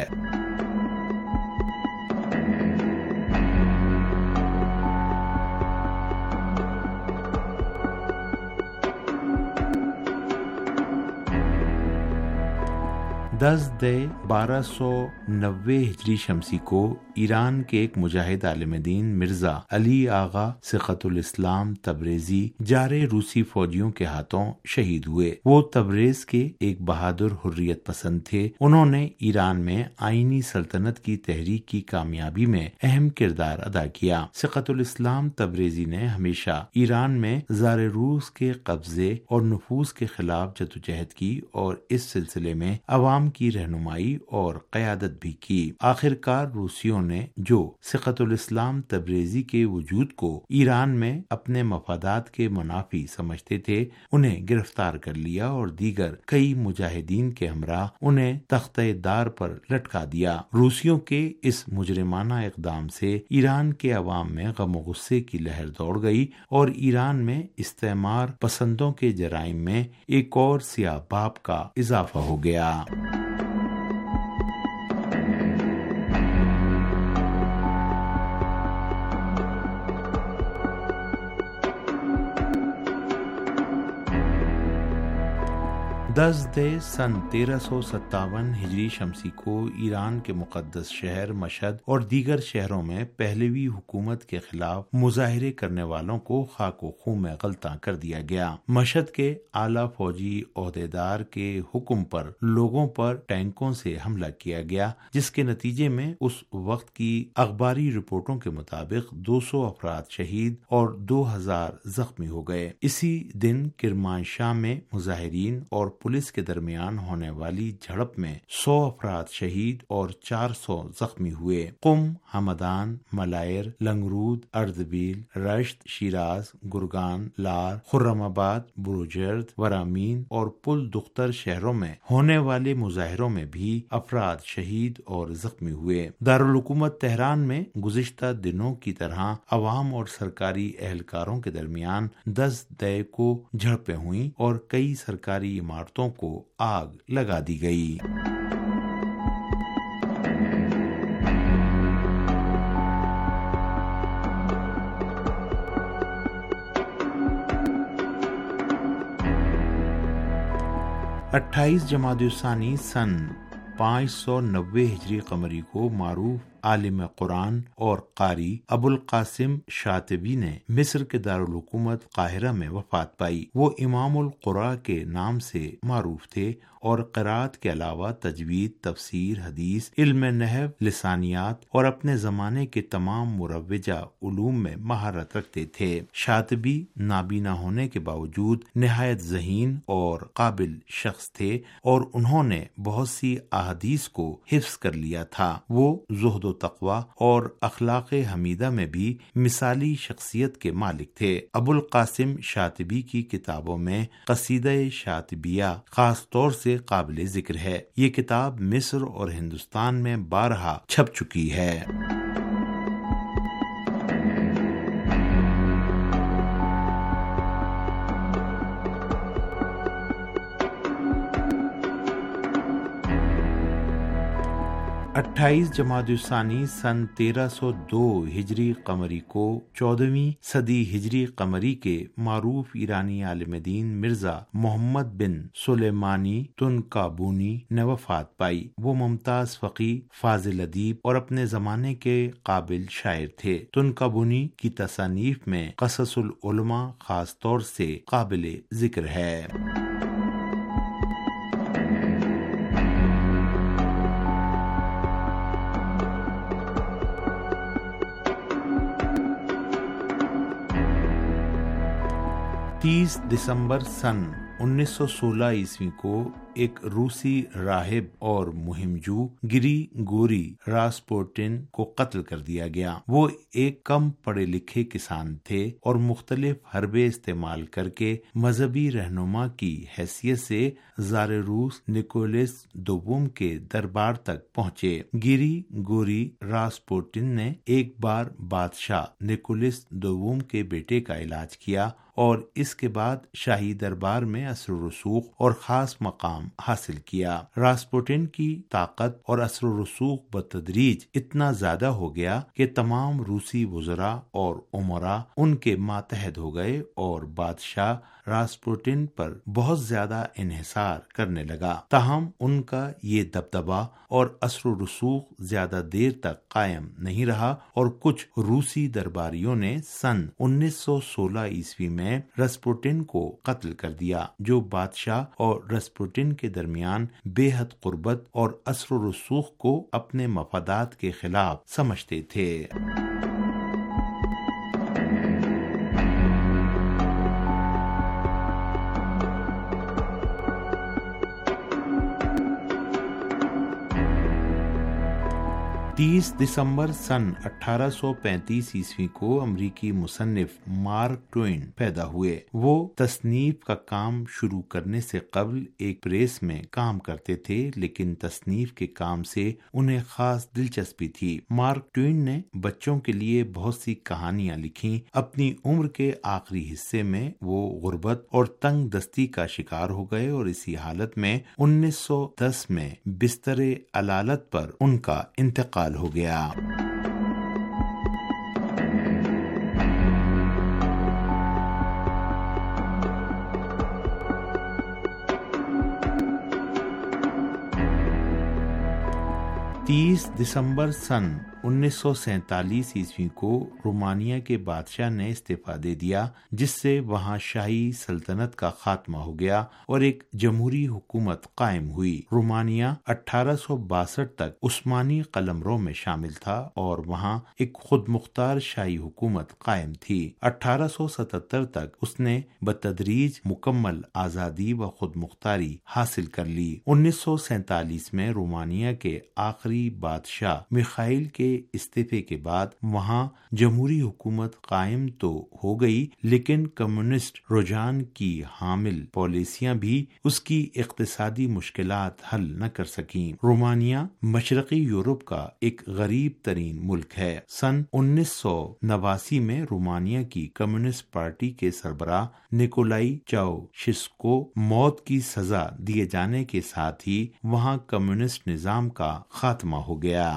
10 دے 1290 ہجری شمسی کو ایران کے ایک مجاہد عالم دین مرزا علی آغا ثقت الاسلام تبریزی جارے روسی فوجیوں کے ہاتھوں شہید ہوئے۔ وہ تبریز کے ایک بہادر حریت پسند تھے۔ انہوں نے ایران میں آئینی سلطنت کی تحریک کی کامیابی میں اہم کردار ادا کیا۔ ثقت الاسلام تبریزی نے ہمیشہ ایران میں زار روس کے قبضے اور نفوذ کے خلاف جدوجہد کی اور اس سلسلے میں عوام کی رہنمائی اور قیادت بھی کی۔ آخرکار روسیوں نے جو ثقت الاسلام تبریزی کے وجود کو ایران میں اپنے مفادات کے منافی سمجھتے تھے انہیں گرفتار کر لیا اور دیگر کئی مجاہدین کے ہمراہ انہیں تختہ دار پر لٹکا دیا۔ روسیوں کے اس مجرمانہ اقدام سے ایران کے عوام میں غم و غصے کی لہر دوڑ گئی اور ایران میں استعمار پسندوں کے جرائم میں ایک اور سیاہ باب کا اضافہ ہو گیا۔ دس دے سن 1357 ہجری شمسی کو ایران کے مقدس شہر مشہد اور دیگر شہروں میں پہلوی حکومت کے خلاف مظاہرے کرنے والوں کو خاک و خون میں غلطاں کر دیا گیا۔ مشہد کے اعلیٰ فوجی عہدیدار کے حکم پر لوگوں پر ٹینکوں سے حملہ کیا گیا، جس کے نتیجے میں اس وقت کی اخباری رپورٹوں کے مطابق 200 افراد شہید اور 2000 زخمی ہو گئے۔ اسی دن کرمانشاہ میں مظاہرین اور پولیس کے درمیان ہونے والی جھڑپ میں 100 افراد شہید اور 400 زخمی ہوئے۔ قم، ہمدان، ملائر، لنگرود، اردبیل، رشت، شیراز، گرگان، لار، خرم آباد، بروجرد، ورامین اور پل دختر شہروں میں ہونے والے مظاہروں میں بھی افراد شہید اور زخمی ہوئے۔ دارالحکومت تہران میں گزشتہ دنوں کی طرح عوام اور سرکاری اہلکاروں کے درمیان 10 دے کو جھڑپیں ہوئیں اور کئی سرکاری عمارتوں کو آگ لگا دی گئی۔ اٹھائیس جمادی الثانی سن 590 ہجری قمری کو معروف عالم قرآن اور قاری ابو القاسم شاطبی نے مصر کے دارالحکومت قاہرہ میں وفات پائی۔ وہ امام القرآ کے نام سے معروف تھے اور قرات کے علاوہ تجوید، تفسیر، حدیث، علم نحو، لسانیات اور اپنے زمانے کے تمام مروجہ علوم میں مہارت رکھتے تھے۔ شاطبی نابینا ہونے کے باوجود نہایت ذہین اور قابل شخص تھے اور انہوں نے بہت سی احادیث کو حفظ کر لیا تھا۔ وہ زہد و تقوی اور اخلاق حمیدہ میں بھی مثالی شخصیت کے مالک تھے۔ ابو القاسم شاطبی کی کتابوں میں قصیدہ شاطبیہ خاص طور سے قابل ذکر ہے۔ یہ کتاب مصر اور ہندوستان میں بارہا چھپ چکی ہے۔ 28 جمادی الثانی سن 1302 ہجری قمری کو 14ویں صدی ہجری قمری کے معروف ایرانی عالم دین مرزا محمد بن سلیمانی تنکابونی نے وفات پائی۔ وہ ممتاز فقیہ، فاضل ادیب اور اپنے زمانے کے قابل شاعر تھے۔ تنکابونی کی تصانیف میں قصص العلماء خاص طور سے قابل ذکر ہے۔ 30 دسمبر سن 1916 عیسوی کو ایک روسی راہب اور مہمجو گری گوری راسپوٹن کو قتل کر دیا گیا۔ وہ ایک کم پڑھے لکھے کسان تھے اور مختلف حربے استعمال کر کے مذہبی رہنما کی حیثیت سے زار روس نکولس دوم کے دربار تک پہنچے۔ گری گوری راسپوٹن نے ایک بار بادشاہ نکولس دوم کے بیٹے کا علاج کیا اور اس کے بعد شاہی دربار میں اثر و رسوخ اور خاص مقام حاصل کیا۔ راسپوٹن کی طاقت اور اثر و رسوخ بتدریج اتنا زیادہ ہو گیا کہ تمام روسی وزراء اور امراء ان کے ماتحت ہو گئے اور بادشاہ راسپوٹن پر بہت زیادہ انحصار کرنے لگا۔ تاہم ان کا یہ دبدبہ اور اثر و رسوخ زیادہ دیر تک قائم نہیں رہا اور کچھ روسی درباریوں نے سن 1916 عیسوی میں راسپوٹن کو قتل کر دیا، جو بادشاہ اور راسپوٹن کے درمیان بے حد قربت اور اثر و رسوخ کو اپنے مفادات کے خلاف سمجھتے تھے۔ تیس دسمبر سن 1835 عیسوی کو امریکی مصنف مارک ٹوین پیدا ہوئے۔ وہ تصنیف کا کام شروع کرنے سے قبل ایک پریس میں کام کرتے تھے، لیکن تصنیف کے کام سے انہیں خاص دلچسپی تھی۔ مارک ٹوین نے بچوں کے لیے بہت سی کہانیاں لکھیں۔ اپنی عمر کے آخری حصے میں وہ غربت اور تنگ دستی کا شکار ہو گئے اور اسی حالت میں 1910 میں بستر علالت پر ان کا انتقال ہو گیا۔ تیس دسمبر سن 1947 عیسوی کو رومانیہ کے بادشاہ نے استعفیٰ دے دیا، جس سے وہاں شاہی سلطنت کا خاتمہ ہو گیا اور ایک جمہوری حکومت قائم ہوئی۔ رومانیہ 1862 تک عثمانی قلمرو میں شامل تھا اور وہاں ایک خود مختار شاہی حکومت قائم تھی۔ 1877 تک اس نے بتدریج مکمل آزادی و خود مختاری حاصل کر لی۔ 1947 میں رومانیہ کے آخری بادشاہ میخائیل کے استعفے کے بعد وہاں جمہوری حکومت قائم تو ہو گئی، لیکن کمیونسٹ رجحان کی حامل پالیسیاں بھی اس کی اقتصادی مشکلات حل نہ کر سکیں۔ رومانیہ مشرقی یورپ کا ایک غریب ترین ملک ہے۔ سن 1989 میں رومانیہ کی کمیونسٹ پارٹی کے سربراہ نیکولائی چاؤشسکو موت کی سزا دیے جانے کے ساتھ ہی وہاں کمیونسٹ نظام کا خاتمہ ہو گیا۔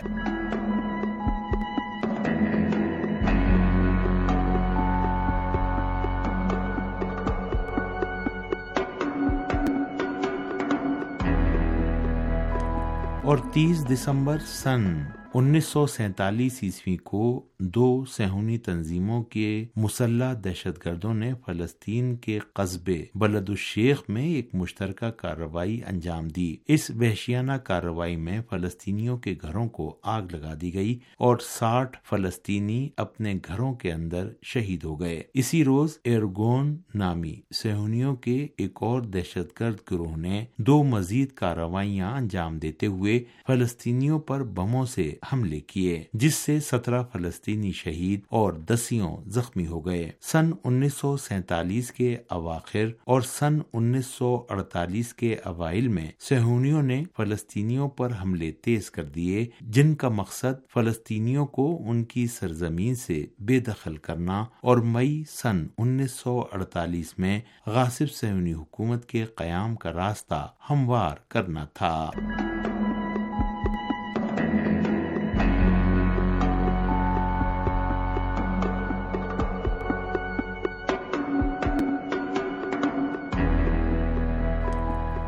اور 30 دسمبر سن 1947 عیسوی کو دو صہیونی تنظیموں کے مسلح دہشت گردوں نے فلسطین کے قصبے بلد الشیخ میں ایک مشترکہ کارروائی انجام دی۔ اس وحشیانہ کارروائی میں فلسطینیوں کے گھروں کو آگ لگا دی گئی اور 60 فلسطینی اپنے گھروں کے اندر شہید ہو گئے۔ اسی روز ایرگون نامی صہیونیوں کے ایک اور دہشت گرد گروہ نے دو مزید کارروائیاں انجام دیتے ہوئے فلسطینیوں پر بموں سے حملے کیے، جس سے 17 فلسطینی شہید اور دسیوں زخمی ہو گئے۔ سن 1947 کے اواخر اور سن 1948 کے اوائل میں صہیونیوں نے فلسطینیوں پر حملے تیز کر دیے، جن کا مقصد فلسطینیوں کو ان کی سرزمین سے بے دخل کرنا اور مئی سن 1948 میں غاصب صہیونی حکومت کے قیام کا راستہ ہموار کرنا تھا۔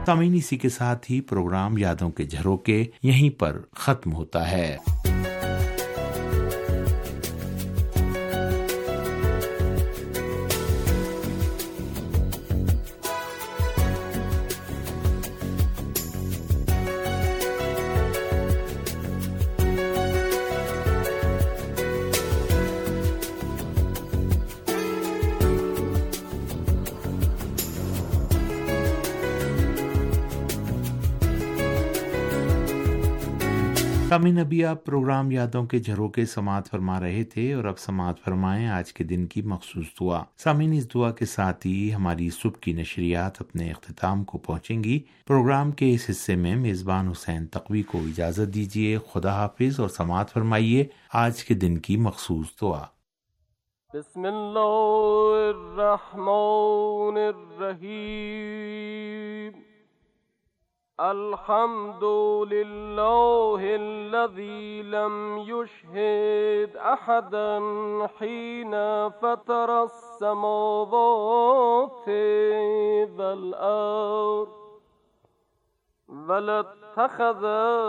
सामीन, इसी के साथ ही प्रोग्राम यादों के झरोके यहीं पर खत्म होता है। सामीन, अभी आप प्रोग्राम यादों के झरोके समाअत फरमा रहे थे और अब समाअत फरमाएं आज के दिन की मखसूस दुआ। सामीन, इस दुआ के साथ ही हमारी सुबह की नशरियात अपने इख्तिताम को पहुंचेंगी। प्रोग्राम के इस हिस्से में मेजबान हुसैन तकवी को इजाजत दीजिए। खुदा हाफिज और समाअत फरमाइए आज के दिन की मखसूस दुआ। बिस्मिल्लाहिर्रहमानिर्रहीम। अल्हम्दुलिल्लाहिल्लज़ी लम युशहिद अहदन हीना फ़तरस्समावाति वल अर्ज़ वलत्तख़ज़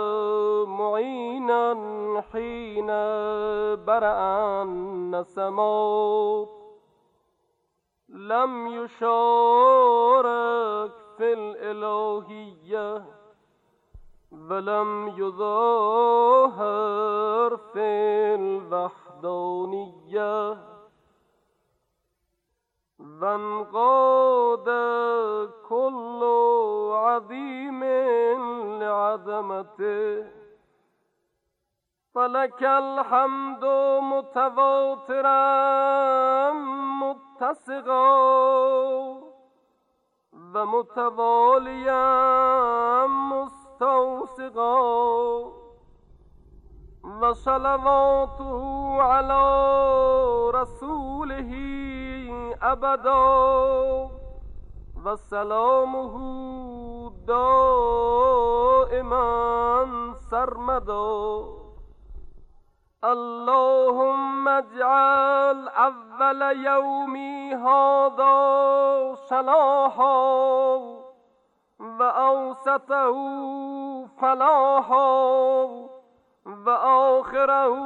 मुईनन हीना बरअन नसमात लम युशारिक फिल इलाहिय्या वलम युज़ाहिर फिल वहदानिय्या वन्क़ाद कुल्लु अज़ीमिन लिअज़मतिह फलकल हम्दु मुतवातिरन मुत्तसिगा वमुतवालियन मुस्तौसिगा वसलवातुहु अला रसूलिही अबदा वसलामुहु दाइमन सरमदा। अल्लाहुम्मा अज्अल अव्वल यौमी हाज़ा सलाहा व औसतहु फलाहा व आखिरहु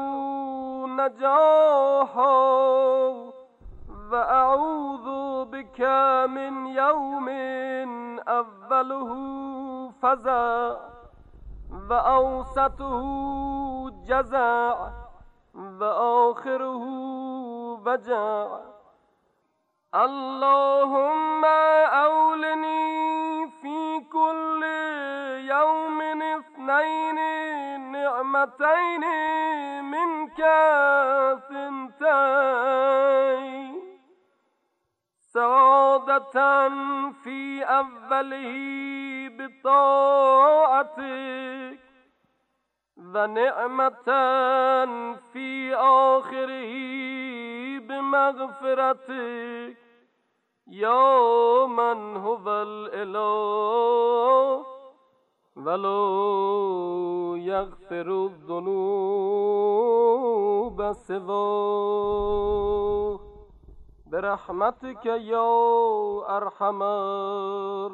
नजाहा व अऊज़ु बिका मिन यौमिन अव्वलुहु फज़ा व औसतहु जज़ा व आखिरुहु वजा। अल्लाहुम्मा औलनी फी कुल्ली यौमिन इस्नैनि निअमतैनि मिनका सिंतैन सआदतन फी अव्वलिही बिताअतिक व निअमतन फी आखिरिही बिमग़फ़िरतिक या मन हुवल इलाह वलो यग़फ़िरु ज़ुनूब सिवाह बिरहमतिक या अरहमर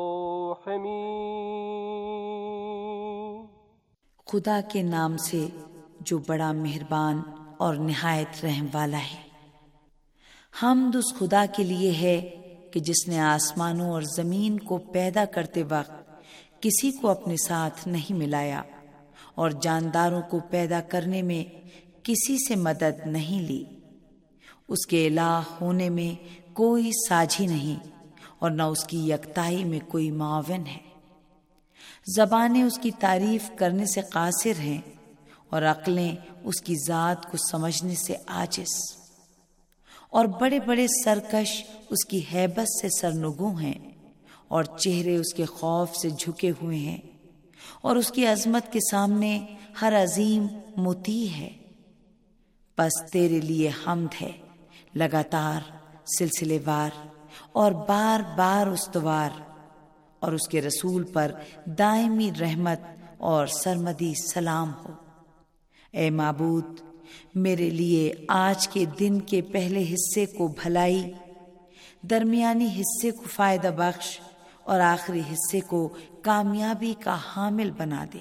राहिमीन। खुदा के नाम से जो बड़ा मेहरबान और निहायत रहम वाला है। हम्द उस खुदा के लिए है कि जिसने आसमानों और ज़मीन को पैदा करते वक्त किसी को अपने साथ नहीं मिलाया और जानदारों को पैदा करने में किसी से मदद नहीं ली। उसके इलाह होने में कोई साझी नहीं और न उसकी यकताई में कोई मावन है। ज़बानें उसकी तारीफ करने से कासिर हैं और अक्लें उसकी ज़ात को समझने से आजिज़। और बड़े बड़े सरकश उसकी हैबत से सरनुगू हैं और चेहरे उसके खौफ से झुके हुए हैं और उसकी अजमत के सामने हर अजीम मुती है। बस तेरे लिए हम्द है, लगातार, सिलसिलेवार और बार बार उस्तवार, और उसके रसूल पर दायमी रहमत और सरमदी सलाम हो। ए माबूद, मेरे लिए आज के दिन के पहले हिस्से को भलाई, दरमियानी हिस्से को फायदा बख्श اور آخری حصے کو کامیابی کا حامل بنا دے،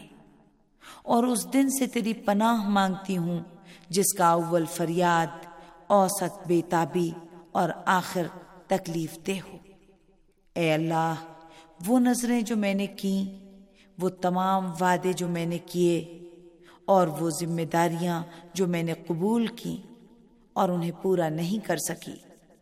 اور اس دن سے تیری پناہ مانگتی ہوں جس کا اول فریاد، اوسط بے تابی اور آخر تکلیف دہ ہو۔ اے اللہ، وہ نظریں جو میں نے کیں، وہ تمام وعدے جو میں نے کیے، اور وہ ذمہ داریاں جو میں نے قبول کی اور انہیں پورا نہیں کر سکی،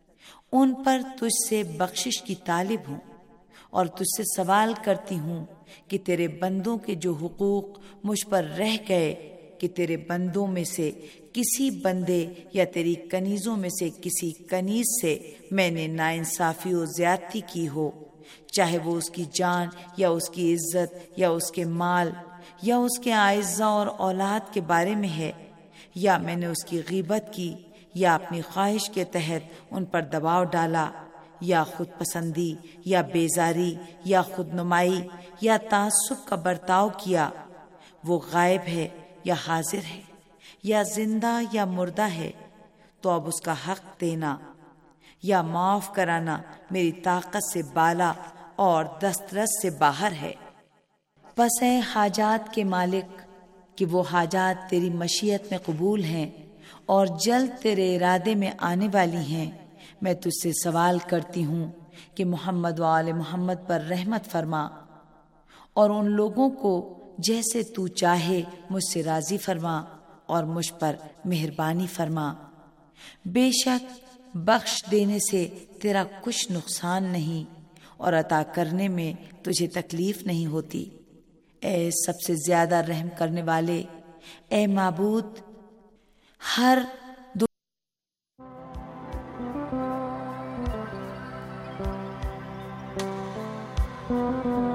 ان پر تجھ سے بخشش کی طالب ہوں، اور تجھ سے سوال کرتی ہوں کہ تیرے بندوں کے جو حقوق مجھ پر رہ گئے، کہ تیرے بندوں میں سے کسی بندے یا تیری کنیزوں میں سے کسی کنیز سے میں نے ناانصافی و زیادتی کی ہو، چاہے وہ اس کی جان یا اس کی عزت یا اس کے مال یا اس کے اعزاء اور اولاد کے بارے میں ہے، یا میں نے اس کی غیبت کی یا اپنی خواہش کے تحت ان پر دباؤ ڈالا، یا خود پسندی یا بیزاری یا خود نمائی یا تعصب کا برتاؤ کیا، وہ غائب ہے یا حاضر ہے، یا زندہ یا مردہ ہے، تو اب اس کا حق دینا یا معاف کرانا میری طاقت سے بالا اور دسترس سے باہر ہے۔ پس اے حاجات کے مالک، کہ وہ حاجات تیری مشیت میں قبول ہیں اور جلد تیرے ارادے میں آنے والی ہیں، میں تجھ سے سوال کرتی ہوں کہ محمد و آل محمد پر رحمت فرما، اور ان لوگوں کو جیسے تو چاہے مجھ سے راضی فرما، اور مجھ پر مہربانی فرما۔ بے شک بخش دینے سے تیرا کچھ نقصان نہیں، اور عطا کرنے میں تجھے تکلیف نہیں ہوتی۔ اے سب سے زیادہ رحم کرنے والے، اے معبود، ہر Oh